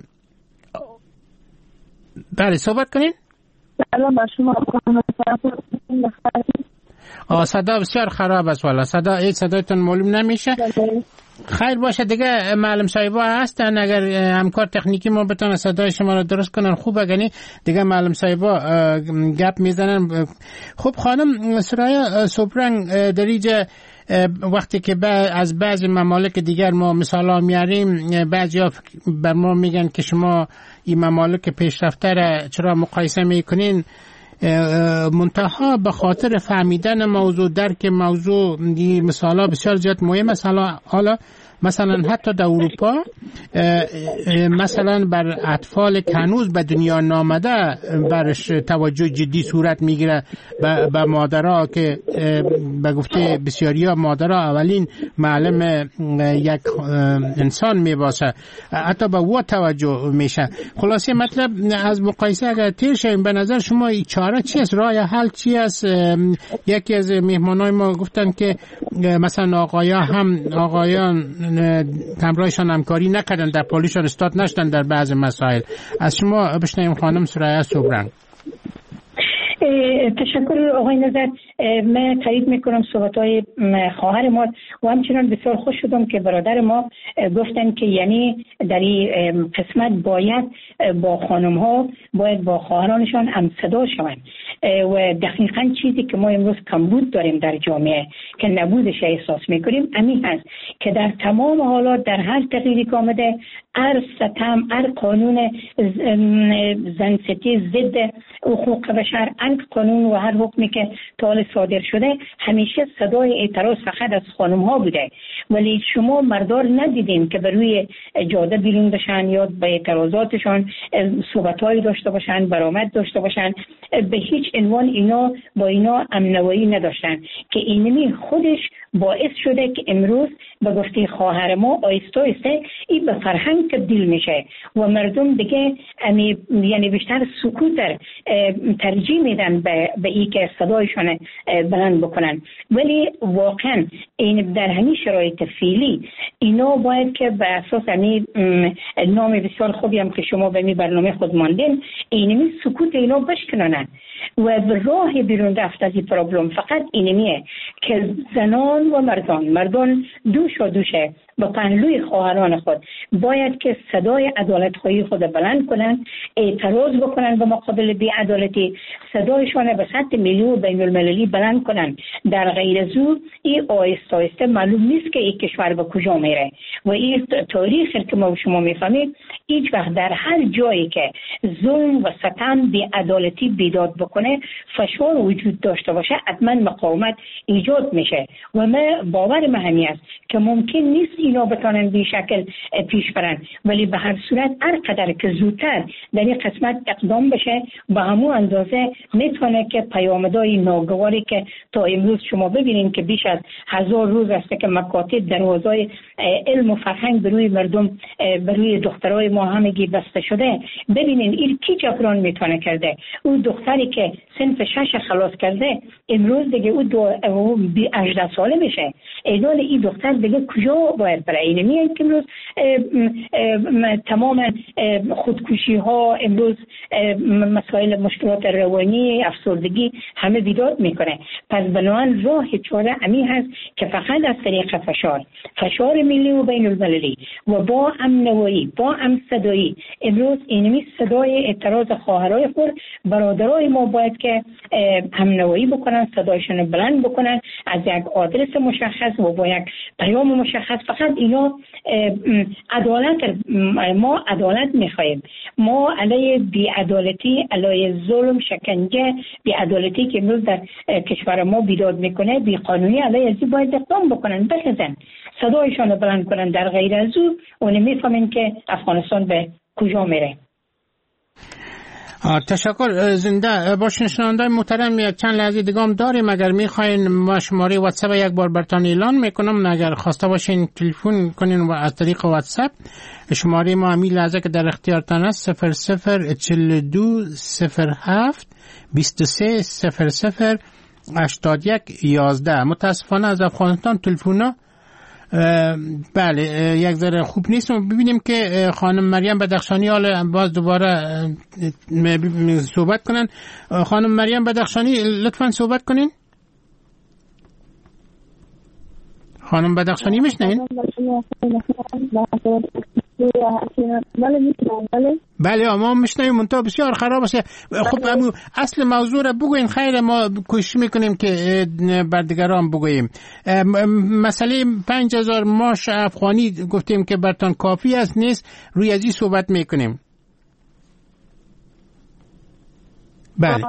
بله صحبت کنین. سلام بر شما. صدا بسیار خراب است والا، صدایتان معلوم نمیشه. خیر باشه دیگه معلم صاحبا هستن، اگر همکار تکنیکی ما بتونه صدای شما رو درست کنن خوب، اگه دیگه معلم صاحبا گپ میزنن. خب خانم سرایا سوپرنگ دریجه وقتی که از بعضی ممالک دیگر ما مثالا میاریم، بعضیا بر ما میگن که شما این ممالک پیشرفته را چرا مقایسه میکنین؟ منتها به خاطر فهمیدن موضوع، درک موضوع، مثالا بسیار زیاد مهم است. حالا مثلا حتی در اروپا مثلا بر اطفال که هنوز به دنیا نامده برش توجه جدی صورت میگیره، به مادرها که به گفته بسیاری ها مادرها اولین معلم یک انسان میباسه، حتی به او توجه میشه. خلاصه مطلب از مقایسه اگر تیر شویم، به نظر شما چاره چی است؟ راه حل چی است؟ یکی از مهمانای ما گفتن که مثلا آقایان همراهشان همکاری نکردن، در پالیشان استاد نشدن در بعض مسائل. از شما بشنویم خانم سریا صبرنگ. تشکر آقای نظر. من تایید میکنم صحبت‌های خواهر ما و همچنان بسیار خوش شدم که برادر ما گفتن که یعنی در این قسمت باید با خانم‌ها باید با خواهرانشان هم صدا شوند و دقیقاً چیزی که ما امروز کمبود داریم در جامعه که نبودش احساس میکنیم همین هست که در تمام حالات در هر تغییری که آمده، هر ستم، هر قانون زنستی ضد حقوق بشر، هر قانون و هر حکمی که تا صادر شده همیشه صدای اعتراض فقط از خانم ها بوده، ولی شما مردار ندیدین که بر روی جاده بیرون بشن یا به اعتراضاتشان صحبت‌هایی داشته باشن، برآمد داشته باشن. به هیچ عنوان اینا با اینا امنوایی نداشتن که اینمی خودش باعث شده که امروز به گفته خواهر ما آیسته آیسته این به فرهنگ تبدیل میشه و مردم دیگه یعنی بیشتر سکوت ترجیح میدن به این که صدایشان بلند بکنن. ولی واقعا این در همین شرایط فعلی اینا باید که به اساس نام بسیار خوبی هم که شما به می برنامه خود ماندین، اینمی سکوت اینا بشکنانن و راه بیرون رفت از این پرابلم فقط اینمیه که زنان و مردان دوشه با پهلوی خواهران خود باید که صدای عدالت خواهی خود بلند کنن، اعتراض بکنن به مقابل بی‌عدالتی، صدایشان به سطح ملی و بین المللی بلند کنن. در غیر زو این آیسته آیسته معلوم نیست که این کشور به کجا میره و این تاریخی که ما شما میفهمید هیچ وقت در هر جایی که ظلم و ستم بی‌عدالتی بیداد بکنه، فشار وجود داشته باشه، حتما مقاومت ایجاد میشه و من باور همی است که ممکن نیست اینا بتونن به شکل پیش برن، ولی به هر صورت هر قدر که زودتر در این قسمت اقدام بشه به همون اندازه میتونه که پیامدهای ناگواری که تا امروز شما ببینید که بیش از 1000 روز است که مکاتب دروازهای علم و فرهنگ بروی مردم بروی دخترای ما همگی بسته شده. ببینید این کی جبران میتونه کرده؟ اون دختری که صنف 6 خلاص کرده امروز دیگه او 18 ساله میشه. ایدال این دختر دیگه کجا باید برای اینمی که امروز تمام خودکشی ها، امروز مسائل مشکلات روانی، افسردگی همه بیداد میکنه. پس بنابراین راه چاره امی هست که فقط از طریق فشار ملی و بین المللی و با امنوایی با صدایی. امروز اینمی صدای اعتراض خواهرای خود برادرای ما باید که امنوایی بکنن، صدایشون بلند بکنن از یک آدرس مشخص و با یک پیام مشخص. فقط اینا ما عدالت میخوایم. ما علیه بی‌عدالتی، علیه ظلم، شکنجه، بی‌عدالتی که امروز در کشور ما بیداد میکنه، بی‌قانونی، علیه ازی باید اقدام بکنن، بخزن، صدایشان بلند کنن. در غیر از او اون میفهمیم که افغانستان به کجا میره. تشکر. زنده باشین شنوندای محترم، یک چند لحظه دیگه هم داریم. اگر میخواین ما شماره واتساپ یک بار براتون اعلان میکنم، اگر خواسته باشین تلفن کنین و از طریق واتساپ. شماره ما همین لحظه که در اختیارتان است 0042 07 23 00 81 11. متاسفانه از افغانستان تلفن‌ها بله یک ذره خوب نیست. ببینیم که خانم مریم بدخشانی حالا باز دوباره صحبت کنن. خانم مریم بدخشانی لطفاً صحبت کنین. خانم بدخشانی میشنین؟ بله ما میشنویم، منتها بسیار خراب است. خب اصل موضوع را بگوین، خیر ما کوشش میکنیم که بر دیگران بگوییم. مسئله 5000 ماش افغانی گفتیم که برتان کافی است نیست، روی ازی صحبت میکنیم. بله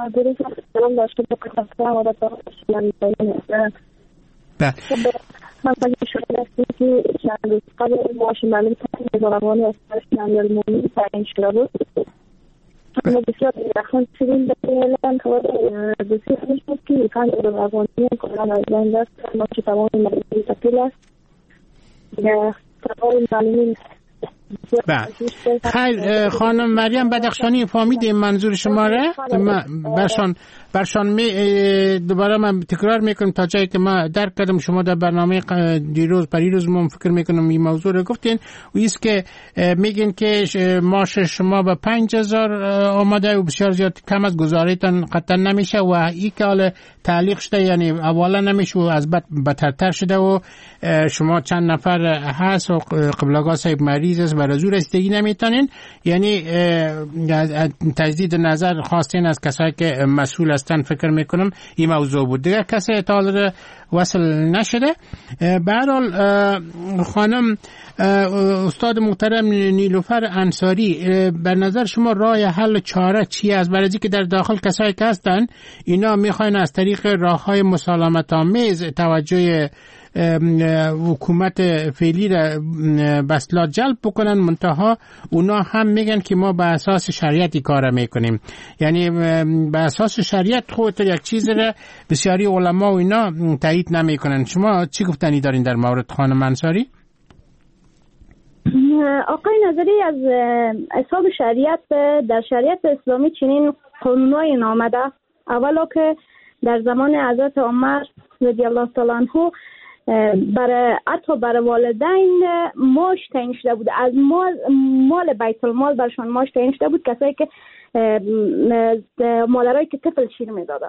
من فکر شده که چند روز قبل معاش معلوم نظامانی از طرف امیرالمومنین تعیین شده بود. ما بسیار رخان شدیم به اعلام که بسیار نشد که 5000 افغانی کلان از بین رفت. ما که تمام معلومین تکیل است یا تمام معلومین. خیر خانم مریم بدخشانی فهمیدیم منظور شما را. برشان دوباره من تکرار میکنم تا جایی که ما درک کردم. شما در برنامه پریروز من فکر میکنم این موضوع رو گفتین و ایست که میگین که معاش شما به 5000 آمده و بسیار زیاد کم از گزاره‌تان قطعا نمیشه و این که حالا تعلیق شده، یعنی اولا نمیشه و از بد بدتر شده و شما چند نفر هست و قبل آقا صاحب مریض است و رزو رسیدگی نمیتونین، یعنی تجدید نظر خواستین از کسایی که مسئول هستن. فکر میکنم این موضوع بود. دیگر کسی اطلاع وصل نشده. به هر حال خانم استاد محترم نیلوفر انصاری، به نظر شما راه حل چاره چی است؟ برای که در داخل کسایی که هستن اینا میخواین از طریق راههای مسالمت آمیز توجه حکومت فعلی را به اصلاح جلب بکنن، منتها اونا هم میگن که ما به اساس شریعتی کار میکنیم، یعنی به اساس شریعت خودت یک چیز را بسیاری علما و اینا تایید نمیکنن. شما چی گفتنی دارین در مورد خانم انصاری؟ آقای نظری، از حساب شریعت در شریعت اسلامی چنین قانونایی نامده. اولا که در زمان حضرت عمر رضی الله تعالی عنه حتی برای والدین معاش تعیین شده بود، از مال بیت المال برشان معاش تعیین شده بود، کسایی که مادرایی که طفل شیر میدادن.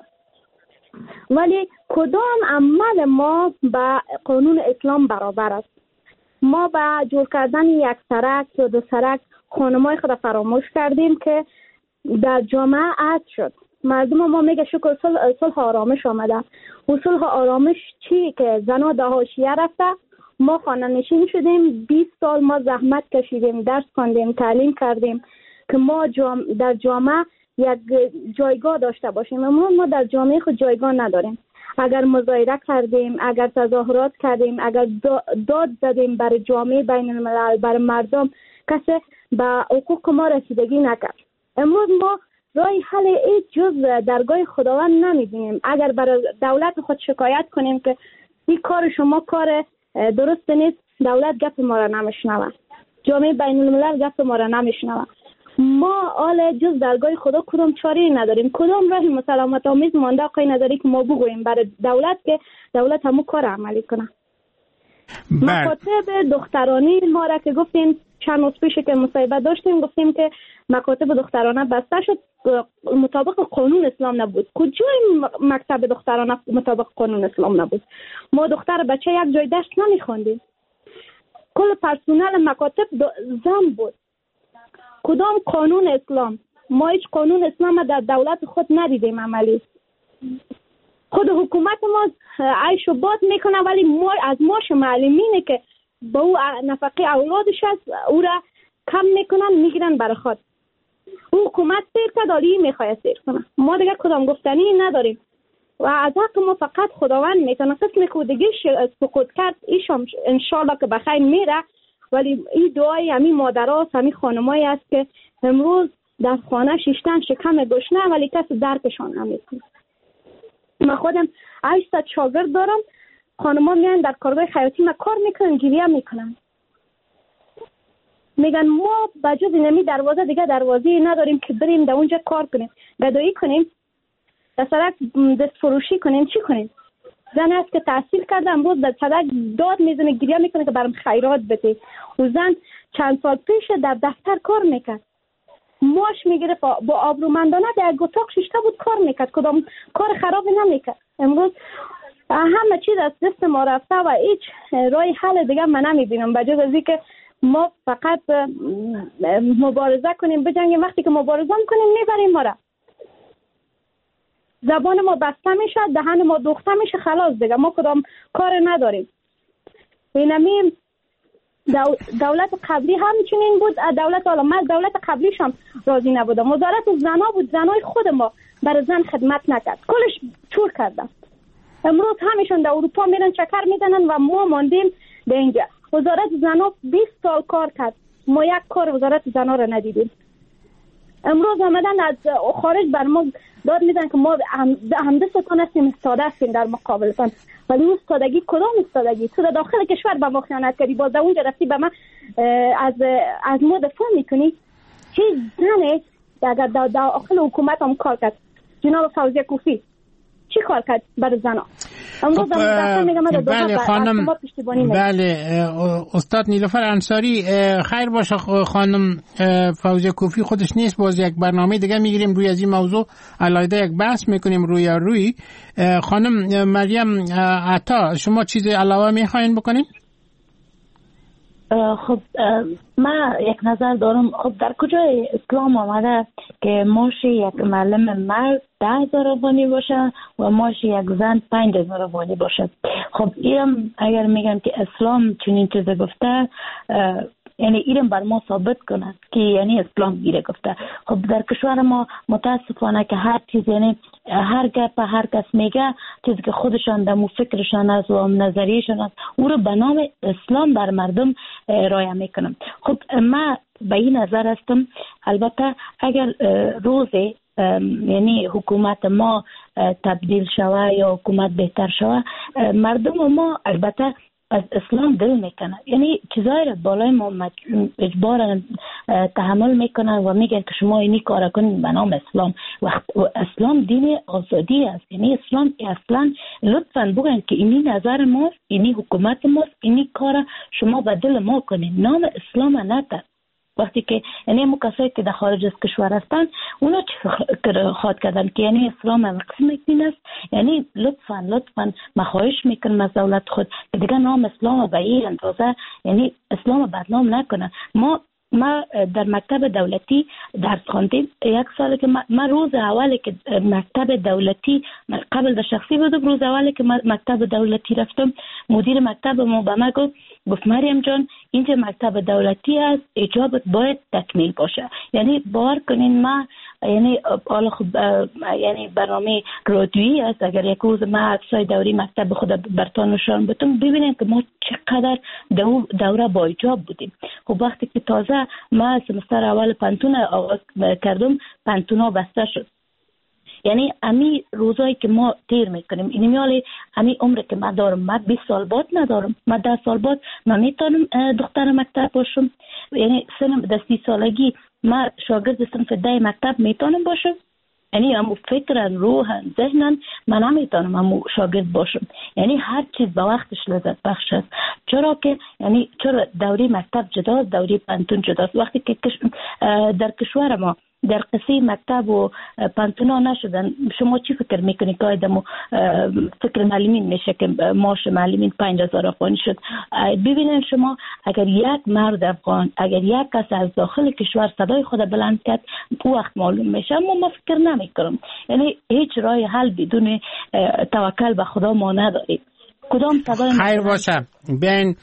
ولی کدام عمل ما با قانون اسلام برابر است؟ ما با جور کردن یک سرک یا دو سرک خانمای خود فراموش کردیم که در جامعه عاد شد. مردم ما میگه شکر صلح آرامش آمده. و صلح آرامش چی؟ که زنها در حاشیه رفته، ما خانه نشین شدیم، 20 سال ما زحمت کشیدیم، درس خواندیم، تعلیم کردیم که ما در جامعه یک جایگاه داشته باشیم. اما ما در جامعه خود جایگاه نداریم. اگر مظاهره کردیم، اگر تظاهرات کردیم، اگر داد زدیم برای جامعه بین الملل، برای مردم، کسی به حقوق ما رسیدگی نکرد. امروز ما راه حل هیچ جز درگاه خداوند نمیبینیم. اگر برای دولت خود شکایت کنیم که این کار شما کار درست نیست، دولت گپ ما را نمیشنوه، جامعه بین الملل گپ ما را نمیشنوه. ما آل جز درگاه خدا کدام چاره نداریم، کدام راه مسالمت آمیز مانده آقای نظری که ما بگوییم برای دولت که دولت همو کار عملی کنه. مکاتب دخترانی ما را که گفتیم چند روز پیش که مصاحبه داشتیم، گفتیم که مکاتب دخترانه بسته شد، مطابق قانون اسلام نبود. کجای مکتب دخترانه مطابق قانون اسلام نبود؟ ما دختر بچه یک جای درس نمیخوندیم، کل پرسنل مکاتب زن بود. کدام قانون اسلام؟ ما هیچ قانون اسلام در دولت خود ندیدیم عملی. خود حکومت ما عیش و باد میکنه، ولی ما از ماش معلمینه که با او نفقه اولادش هست او را کم میکنن میگیرن برای خود. او حکومت سیر کرد، داری میخواه سیر کنه. ما دیگه کدام گفتنی نداریم و از حق ما فقط خداوند میتونه. قسمی که دیگه سقوط کرد ایشم انشالله که بخیر میره، ولی این دعای همین مادرها همین خانمایی است که امروز در خانه شیشتن شکم گشنه ولی کسی درکشان نمیکنه. من خودم 800 شاگرد دارم، خانم‌ها میان در کارگاه خیاطی ما کار میکنن، گریه میکنن، میگن ما بجز اینمی دروازه دیگه دروازه نداریم که بریم در اونجا کار کنیم، گدایی کنیم، در سرک دست فروشی کنیم، چی کنیم؟ زن است که تحصیل کرده امروز در سرک داد میزنه، گریه میکنه که برام خیرات بده. و زن چند سال پیش در دفتر کار میکرد، معاش میگیره، با آبرومندانه در اتاق شیشته بود کار میکرد، کدام کار خرابی نمیکرد. امروز همه چیز از دست ما رفته و هیچ راه حل دیگه من نمیبینم بجز از اینکه ما فقط مبارزه کنیم، بجنگیم. وقتی که مبارزه میکنیم میبریم ما را، زبان ما بسته میشه، دهن ما دوخته میشه، خلاص دیگه ما کدام کار نداریم. اینمی دولت قبلی همچنین بود، دولت عالم دولت قبلیش هم راضی نبودم. وزارت زنا بود، زنای خود ما برای زن خدمت نکرد، کلش چور کرده. امروز همشون در اروپا میرن چکر میزنن و ما ماندیم به اینجا. وزارت زنان 20 سال کار کرد، ما یک کار وزارت زنان را ندیدیم. امروز آمدن از خارج بر ما داد میدن که ما همدستتان هستیم، استاده هستیم در مقابلتان. ولی اون استادگی کدام استادگی؟ تو در داخل کشور به ما خیانت کردی، باز در اونجا رفتی به من از ما دفاع میکنی؟ چه زنه اگر در داخل حکومت هم کار کرد؟ جناب فوزیه کوفی چی کار کرد برای زنان؟ بله خانم، بله استاد نیلوفر انصاری، خیر باشه خانم فوزیه کوفی خودش نیست، باز یک برنامه دیگه میگیریم روی از این موضوع علاوه یک بحث میکنیم روی خانم مریم عطا، شما چیزی علاوه میخواین بکنین؟ خب من یک نظر دارم. خب در کجای اسلام آمده که ماشی یک معلم مرد 10,000 افغانی باشه و ماشی یک زن 5,000 افغانی باشه؟ خب اینم اگر میگن که اسلام چنین چیزی گفته، یعنی اینم بر ما ثابت کنه که یعنی اسلام گیره گفته. خب در کشور ما متاسفانه که هر چیز، یعنی هر گپ هر کس میگه چیزی که خودشان دمو فکرشان است و نظریشان است، او رو به نام اسلام بر مردم رایه میکنم. خب من به این نظر هستم، البته اگر روزی یعنی حکومت ما تبدیل شوه یا حکومت بهتر شوه، مردم ما البته از اسلام دل میکنه، یعنی چیزایی را بالای ما اجبارا تحمل میکنن و میگن که شما اینی کار کنید به نام اسلام. و اسلام دین آزادی است، یعنی اسلام اصلا لطفا بگن که اینی نظر ماست، اینی حکومت ماست، اینی کار شما به دل ما کنید، نام اسلام نده. وقتی که یعنی همون کسایی که در خارج از کشور هستن اونا چی خواهد کردن که یعنی اسلام هم قسم دین است، یعنی لطفا من خواهش میکنم از دولت خود که دیگه نام اسلام به این اندازه یعنی اسلام بدنام نکنن. ما در مکتب دولتی درس خواندیم، یک سال که من روز اولی که مکتب دولتی، قبل در شخصی بودم، روز اولی که مکتب دولتی رفتم، مدیر مکتب ما به من گفت مریم جان اینجا مکتب دولتی است، اجابت باید تکمیل باشه. یعنی باور کنین ما یعنی حالا خب یعنی برنامه رادیویی است، اگر یک روز ما عکسای دوری مکتب خود براتون نشون بدم ببینین که ما چقدر دوره با ایجاب بودیم. خب وقتی که تازه ما سمستر اول پانتون آغاز کردم، پانتونا بسته شد. یعنی امی روزایی که ما تیر میکنیم، این میالی امی عمر که من دارم، من 20 سال بعد ندارم، من 10 سال بعد من میتونم دختر مکتب باشم، یعنی سنم 30 سالگی من شاگرد صنف 10 مکتب میتونم باشم، یعنی همو فکرن، روحن، ذهنن من نمیتونم همو شاگرد باشم. یعنی هر چیز با وقتش لذت بخش است. چرا که یعنی چرا دوری مکتب جداست، دوری پانتون جداست. وقتی که در کشور ما در قصه مکتب و پانتونا نشدن، شما چی فکر میکنید که آیدمو فکر معلمین میشه که معاش معلمین 5,000 افغانی شد؟ ببینید شما اگر یک مرد افغان، اگر یک کس از داخل کشور صدای خود بلند کرد، او وقت معلوم میشه. اما ما فکر نمیکنم، یعنی هیچ راه حل بدون توکل به خدا ما نداریم. کدام صدای خیر باشه بین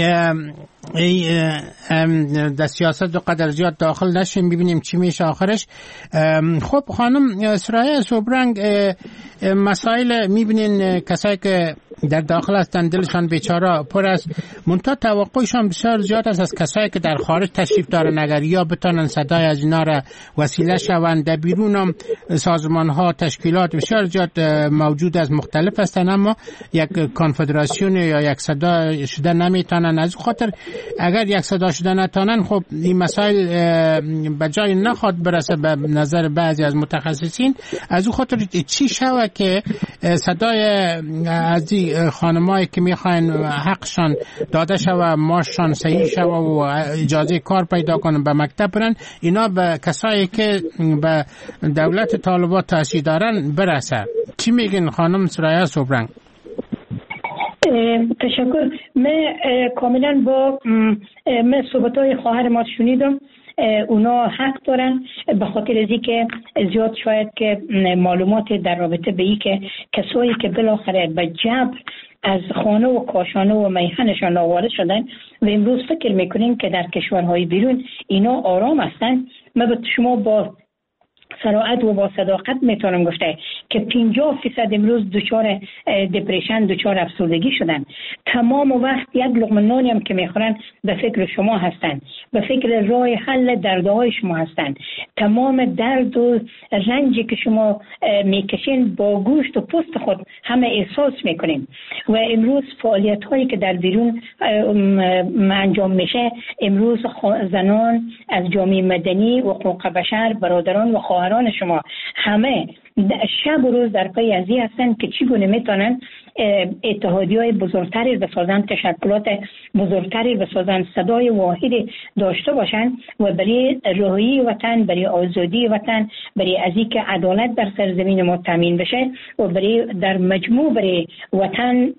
در سیاست و قدر زیاد داخل نشیم، ببینیم چی میشه آخرش. خب خانم سرایه صبرنگ، مسائل میبینین کسایی که در داخل هستن دلشان بیچاره پر است، منتها توقعشان بسیار زیاد است از کسایی که در خارج تشریف دارن اگر یا بتانن صدای از اینا را وسیله شوند. در بیرون هم سازمان ها، تشکیلات بسیار زیاد موجود از مختلف هستن، اما یک کنفدراسیون یا یک صدا شده نمیتونن. از خاطر اگر یک صدا شده نتونن، خب این مسائل به جای نخواد برسه به نظر بعضی از متخصصین. از اون خاطر چی شوه که صدای از خانمایی که میخواین حقشان داده شوه، ماشان صحیح شوه و اجازه کار پیدا کنن، به مکتب برن، اینا به کسایی که به دولت طالبات تأثیر دارن برسه. چی میگین خانم سرایه صبرنگ؟ تشکر. من کاملا با صحبت‌های خواهر ما شنیدم. اونا حق دارن، به خاطر از اینکه زیاد شاید که معلومات در رابطه به این که کسایی که بالاخره به جبر از خانه و کاشانه و میهنشان آواره شدن و امروز فکر میکنیم که در کشورهای بیرون اینا آرام هستن. من به شما با صراحت و با صداقت میتونم گفته که 50% امروز دچار دپرشن، دچار افسردگی شدن. تمام وقت یک لقمه نانی هم که میخورن به فکر شما هستن، به فکر راه حل دردهای شما هستن. تمام درد و رنجی که شما میکشین با گوشت و پوست خود همه احساس میکنیم. و امروز فعالیت هایی که در بیرون انجام میشه، امروز زنان از جامعه مدنی و حقوق بشر، برادران و خواهران شما همه شب و روز در پی ازی هستند که چگونه میتونن اتحادیه‌های بزرگتری بسازن، تشکلات بزرگتری بسازن، صدای واحدی داشته باشن و برای رهایی وطن، برای آزادی وطن، برای ازی که عدالت در سرزمین ما تامین بشه و برای در مجموع برای وطن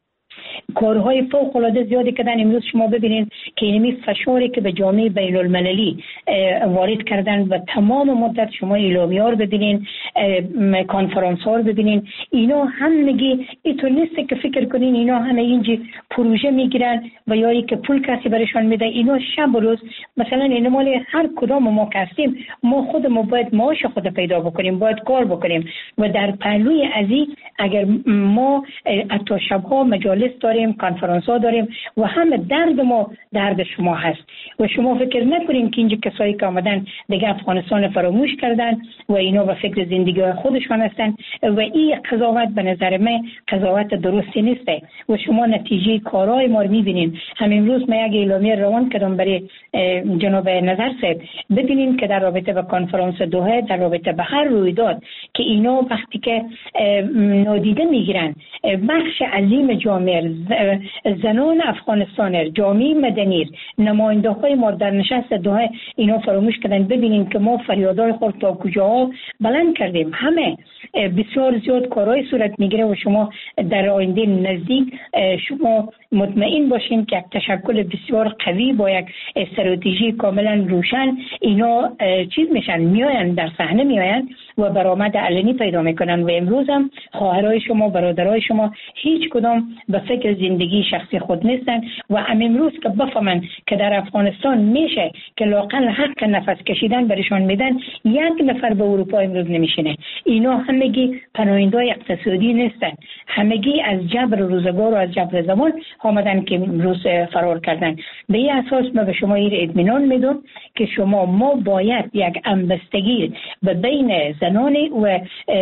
کارهای فوق العاده زیادی کردن. امروز شما ببینید که اینمی فشاری که به جامعه بین المللی وارد کردن و تمام مدت شما اعلامیه‌ها رو ببینین، کنفرانس‌ها رو ببینین، اینا همگی اینطور نیست که فکر کنین اینا همه اینجا پروژه میگیرن و یا که پول کسی برشان میده. اینا شب و روز مثلا این مال هر کدام ما هستیم، ما خودمون باید معاش خود پیدا بکنیم، باید کار بکنیم و در پهلوی ازی اگر ما حتی شب‌ها مجالس داریم، کنفرانس ها داریم و همه درد ما درد شما هست و شما فکر نکنیم که اینجا کسایی که آمدن دیگه افغانستان فراموش کردن و اینا به فکر زندگی خودشان هستن و این قضاوت به نظر من قضاوت درستی نیسته و شما نتیجه کارهای ما رو میبینین. همین امروز من یک اعلامیه روان کردم برای جناب نظر صاحب، ببینین که در رابطه با کنفرانس دوحه، در رابطه به هر رویداد که اینا وقتی که نادیده میگیرن بخش عظیم جامعه، زنان افغانستان، جامعه مدنی، نماینده های ما در نشست دوحه اینا فراموش کردن. ببینیم که ما فریادهای خود تا کجاها بلند کردیم. همه بسیار زیاد کارهای صورت میگیره و شما در آینده نزدیک شما مطمئن باشین که یک تشکل بسیار قوی با یک استراتژی کاملا روشن اینا چیز میشن، میاین در صحنه میاین و برآمد علنی پیدا میکنن. و امروز هم خواهرای شما، برادرای شما هیچ کدام به فکر زندگی شخصی خود نیستن و امروز که بفهمن که در افغانستان میشه که لااقل حق نفس کشیدن برشان میدن، یک نفر به اروپا امروز نمیشینه. اینا همگی پناهنده‌های اقتصادی نیستن، همگی از جبر روزگار و از جبر زمان آمدن که امروز فرار کردن. به این اساس من به شما این اطمینان میدم که ما باید یک همبستگی به بین زنان و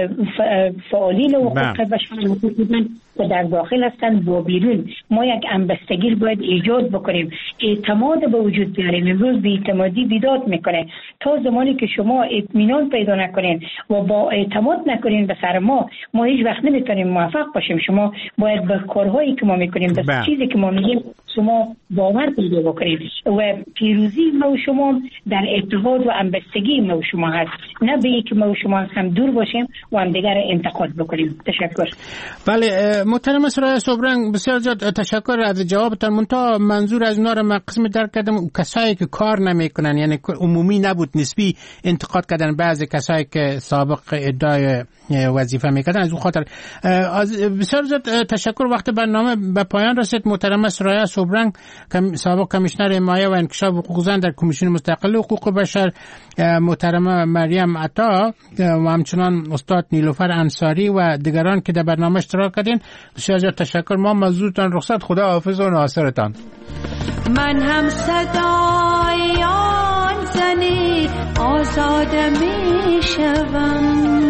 فعالین و حقوق بشر که در داخل هستند با بیرون، ما یک همبستگی باید ایجاد بکنیم، اعتماد به وجود بیاریم. امروز بی اعتمادی بیداد میکنه. تا زمانی که شما اطمینان پیدا نکنین و با اعتماد نکنین به سر ما هیچ وقت نمیتونیم موفق باشیم. شما باید به کارهایی که ما میکنیم، به چیزی که ما میگیم شما باور پیدا بکنید و پیروزی ما و شما در اتحاد و همبستگی ما و شما هست، نه به اینکه ما و شما هم دور باشیم و هم دیگر انتقاد بکنیم. تشکر. بله محترم سرای صبرنگ، بسیار زیاد تشکر از جوابتان. منتها منظور از اونا رو من قسم درک کردم، کسایی که کار نمیکنن، یعنی عمومی نبود، نسبی انتقاد کردن بعضی کسایی که سابق ادعای وظیفه میکردن. از اون خاطر بسیار زیاد تشکر. وقت برنامه به پایان رسید. محترم سرای صبرنگ، سابق کمیشنر حمایه و انکشاف حقوق زن در کمیسیون مستقل حقوق بشر، محترم مریم عطا و همچنان استاد نیلوفر انصاری و دیگران که در برنامه اشتراک کردین، بسیار زیاد تشکر. ما مزدورتان رخصت، خدا حافظ و ناصرتان. من هم صدای آن زنی آزاد می شوم،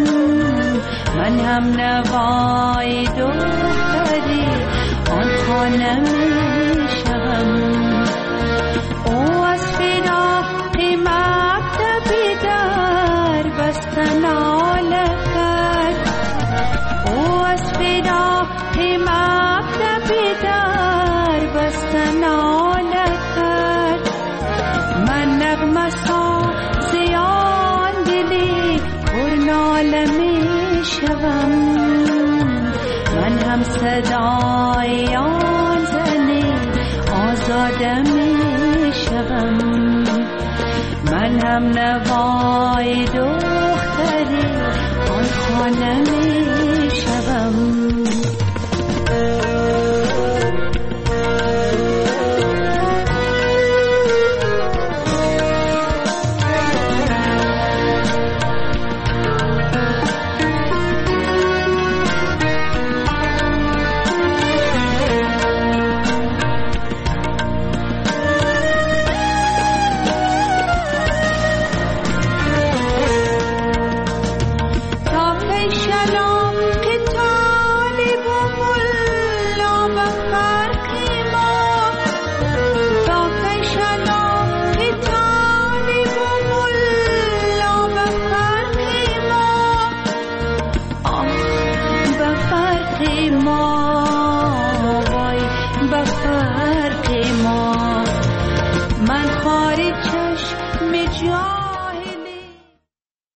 من هم نوای دختری آن خانه می شوم. او از فراق مکتبی در بستن آله کرد، او از فراق مکتبی در بستن آله کرد. من نغمه سازیان دلی پر ناله می شوم، من هم صدای آن زنی آزاده می شوم، من هم نوای دختری آن خانه می شوم.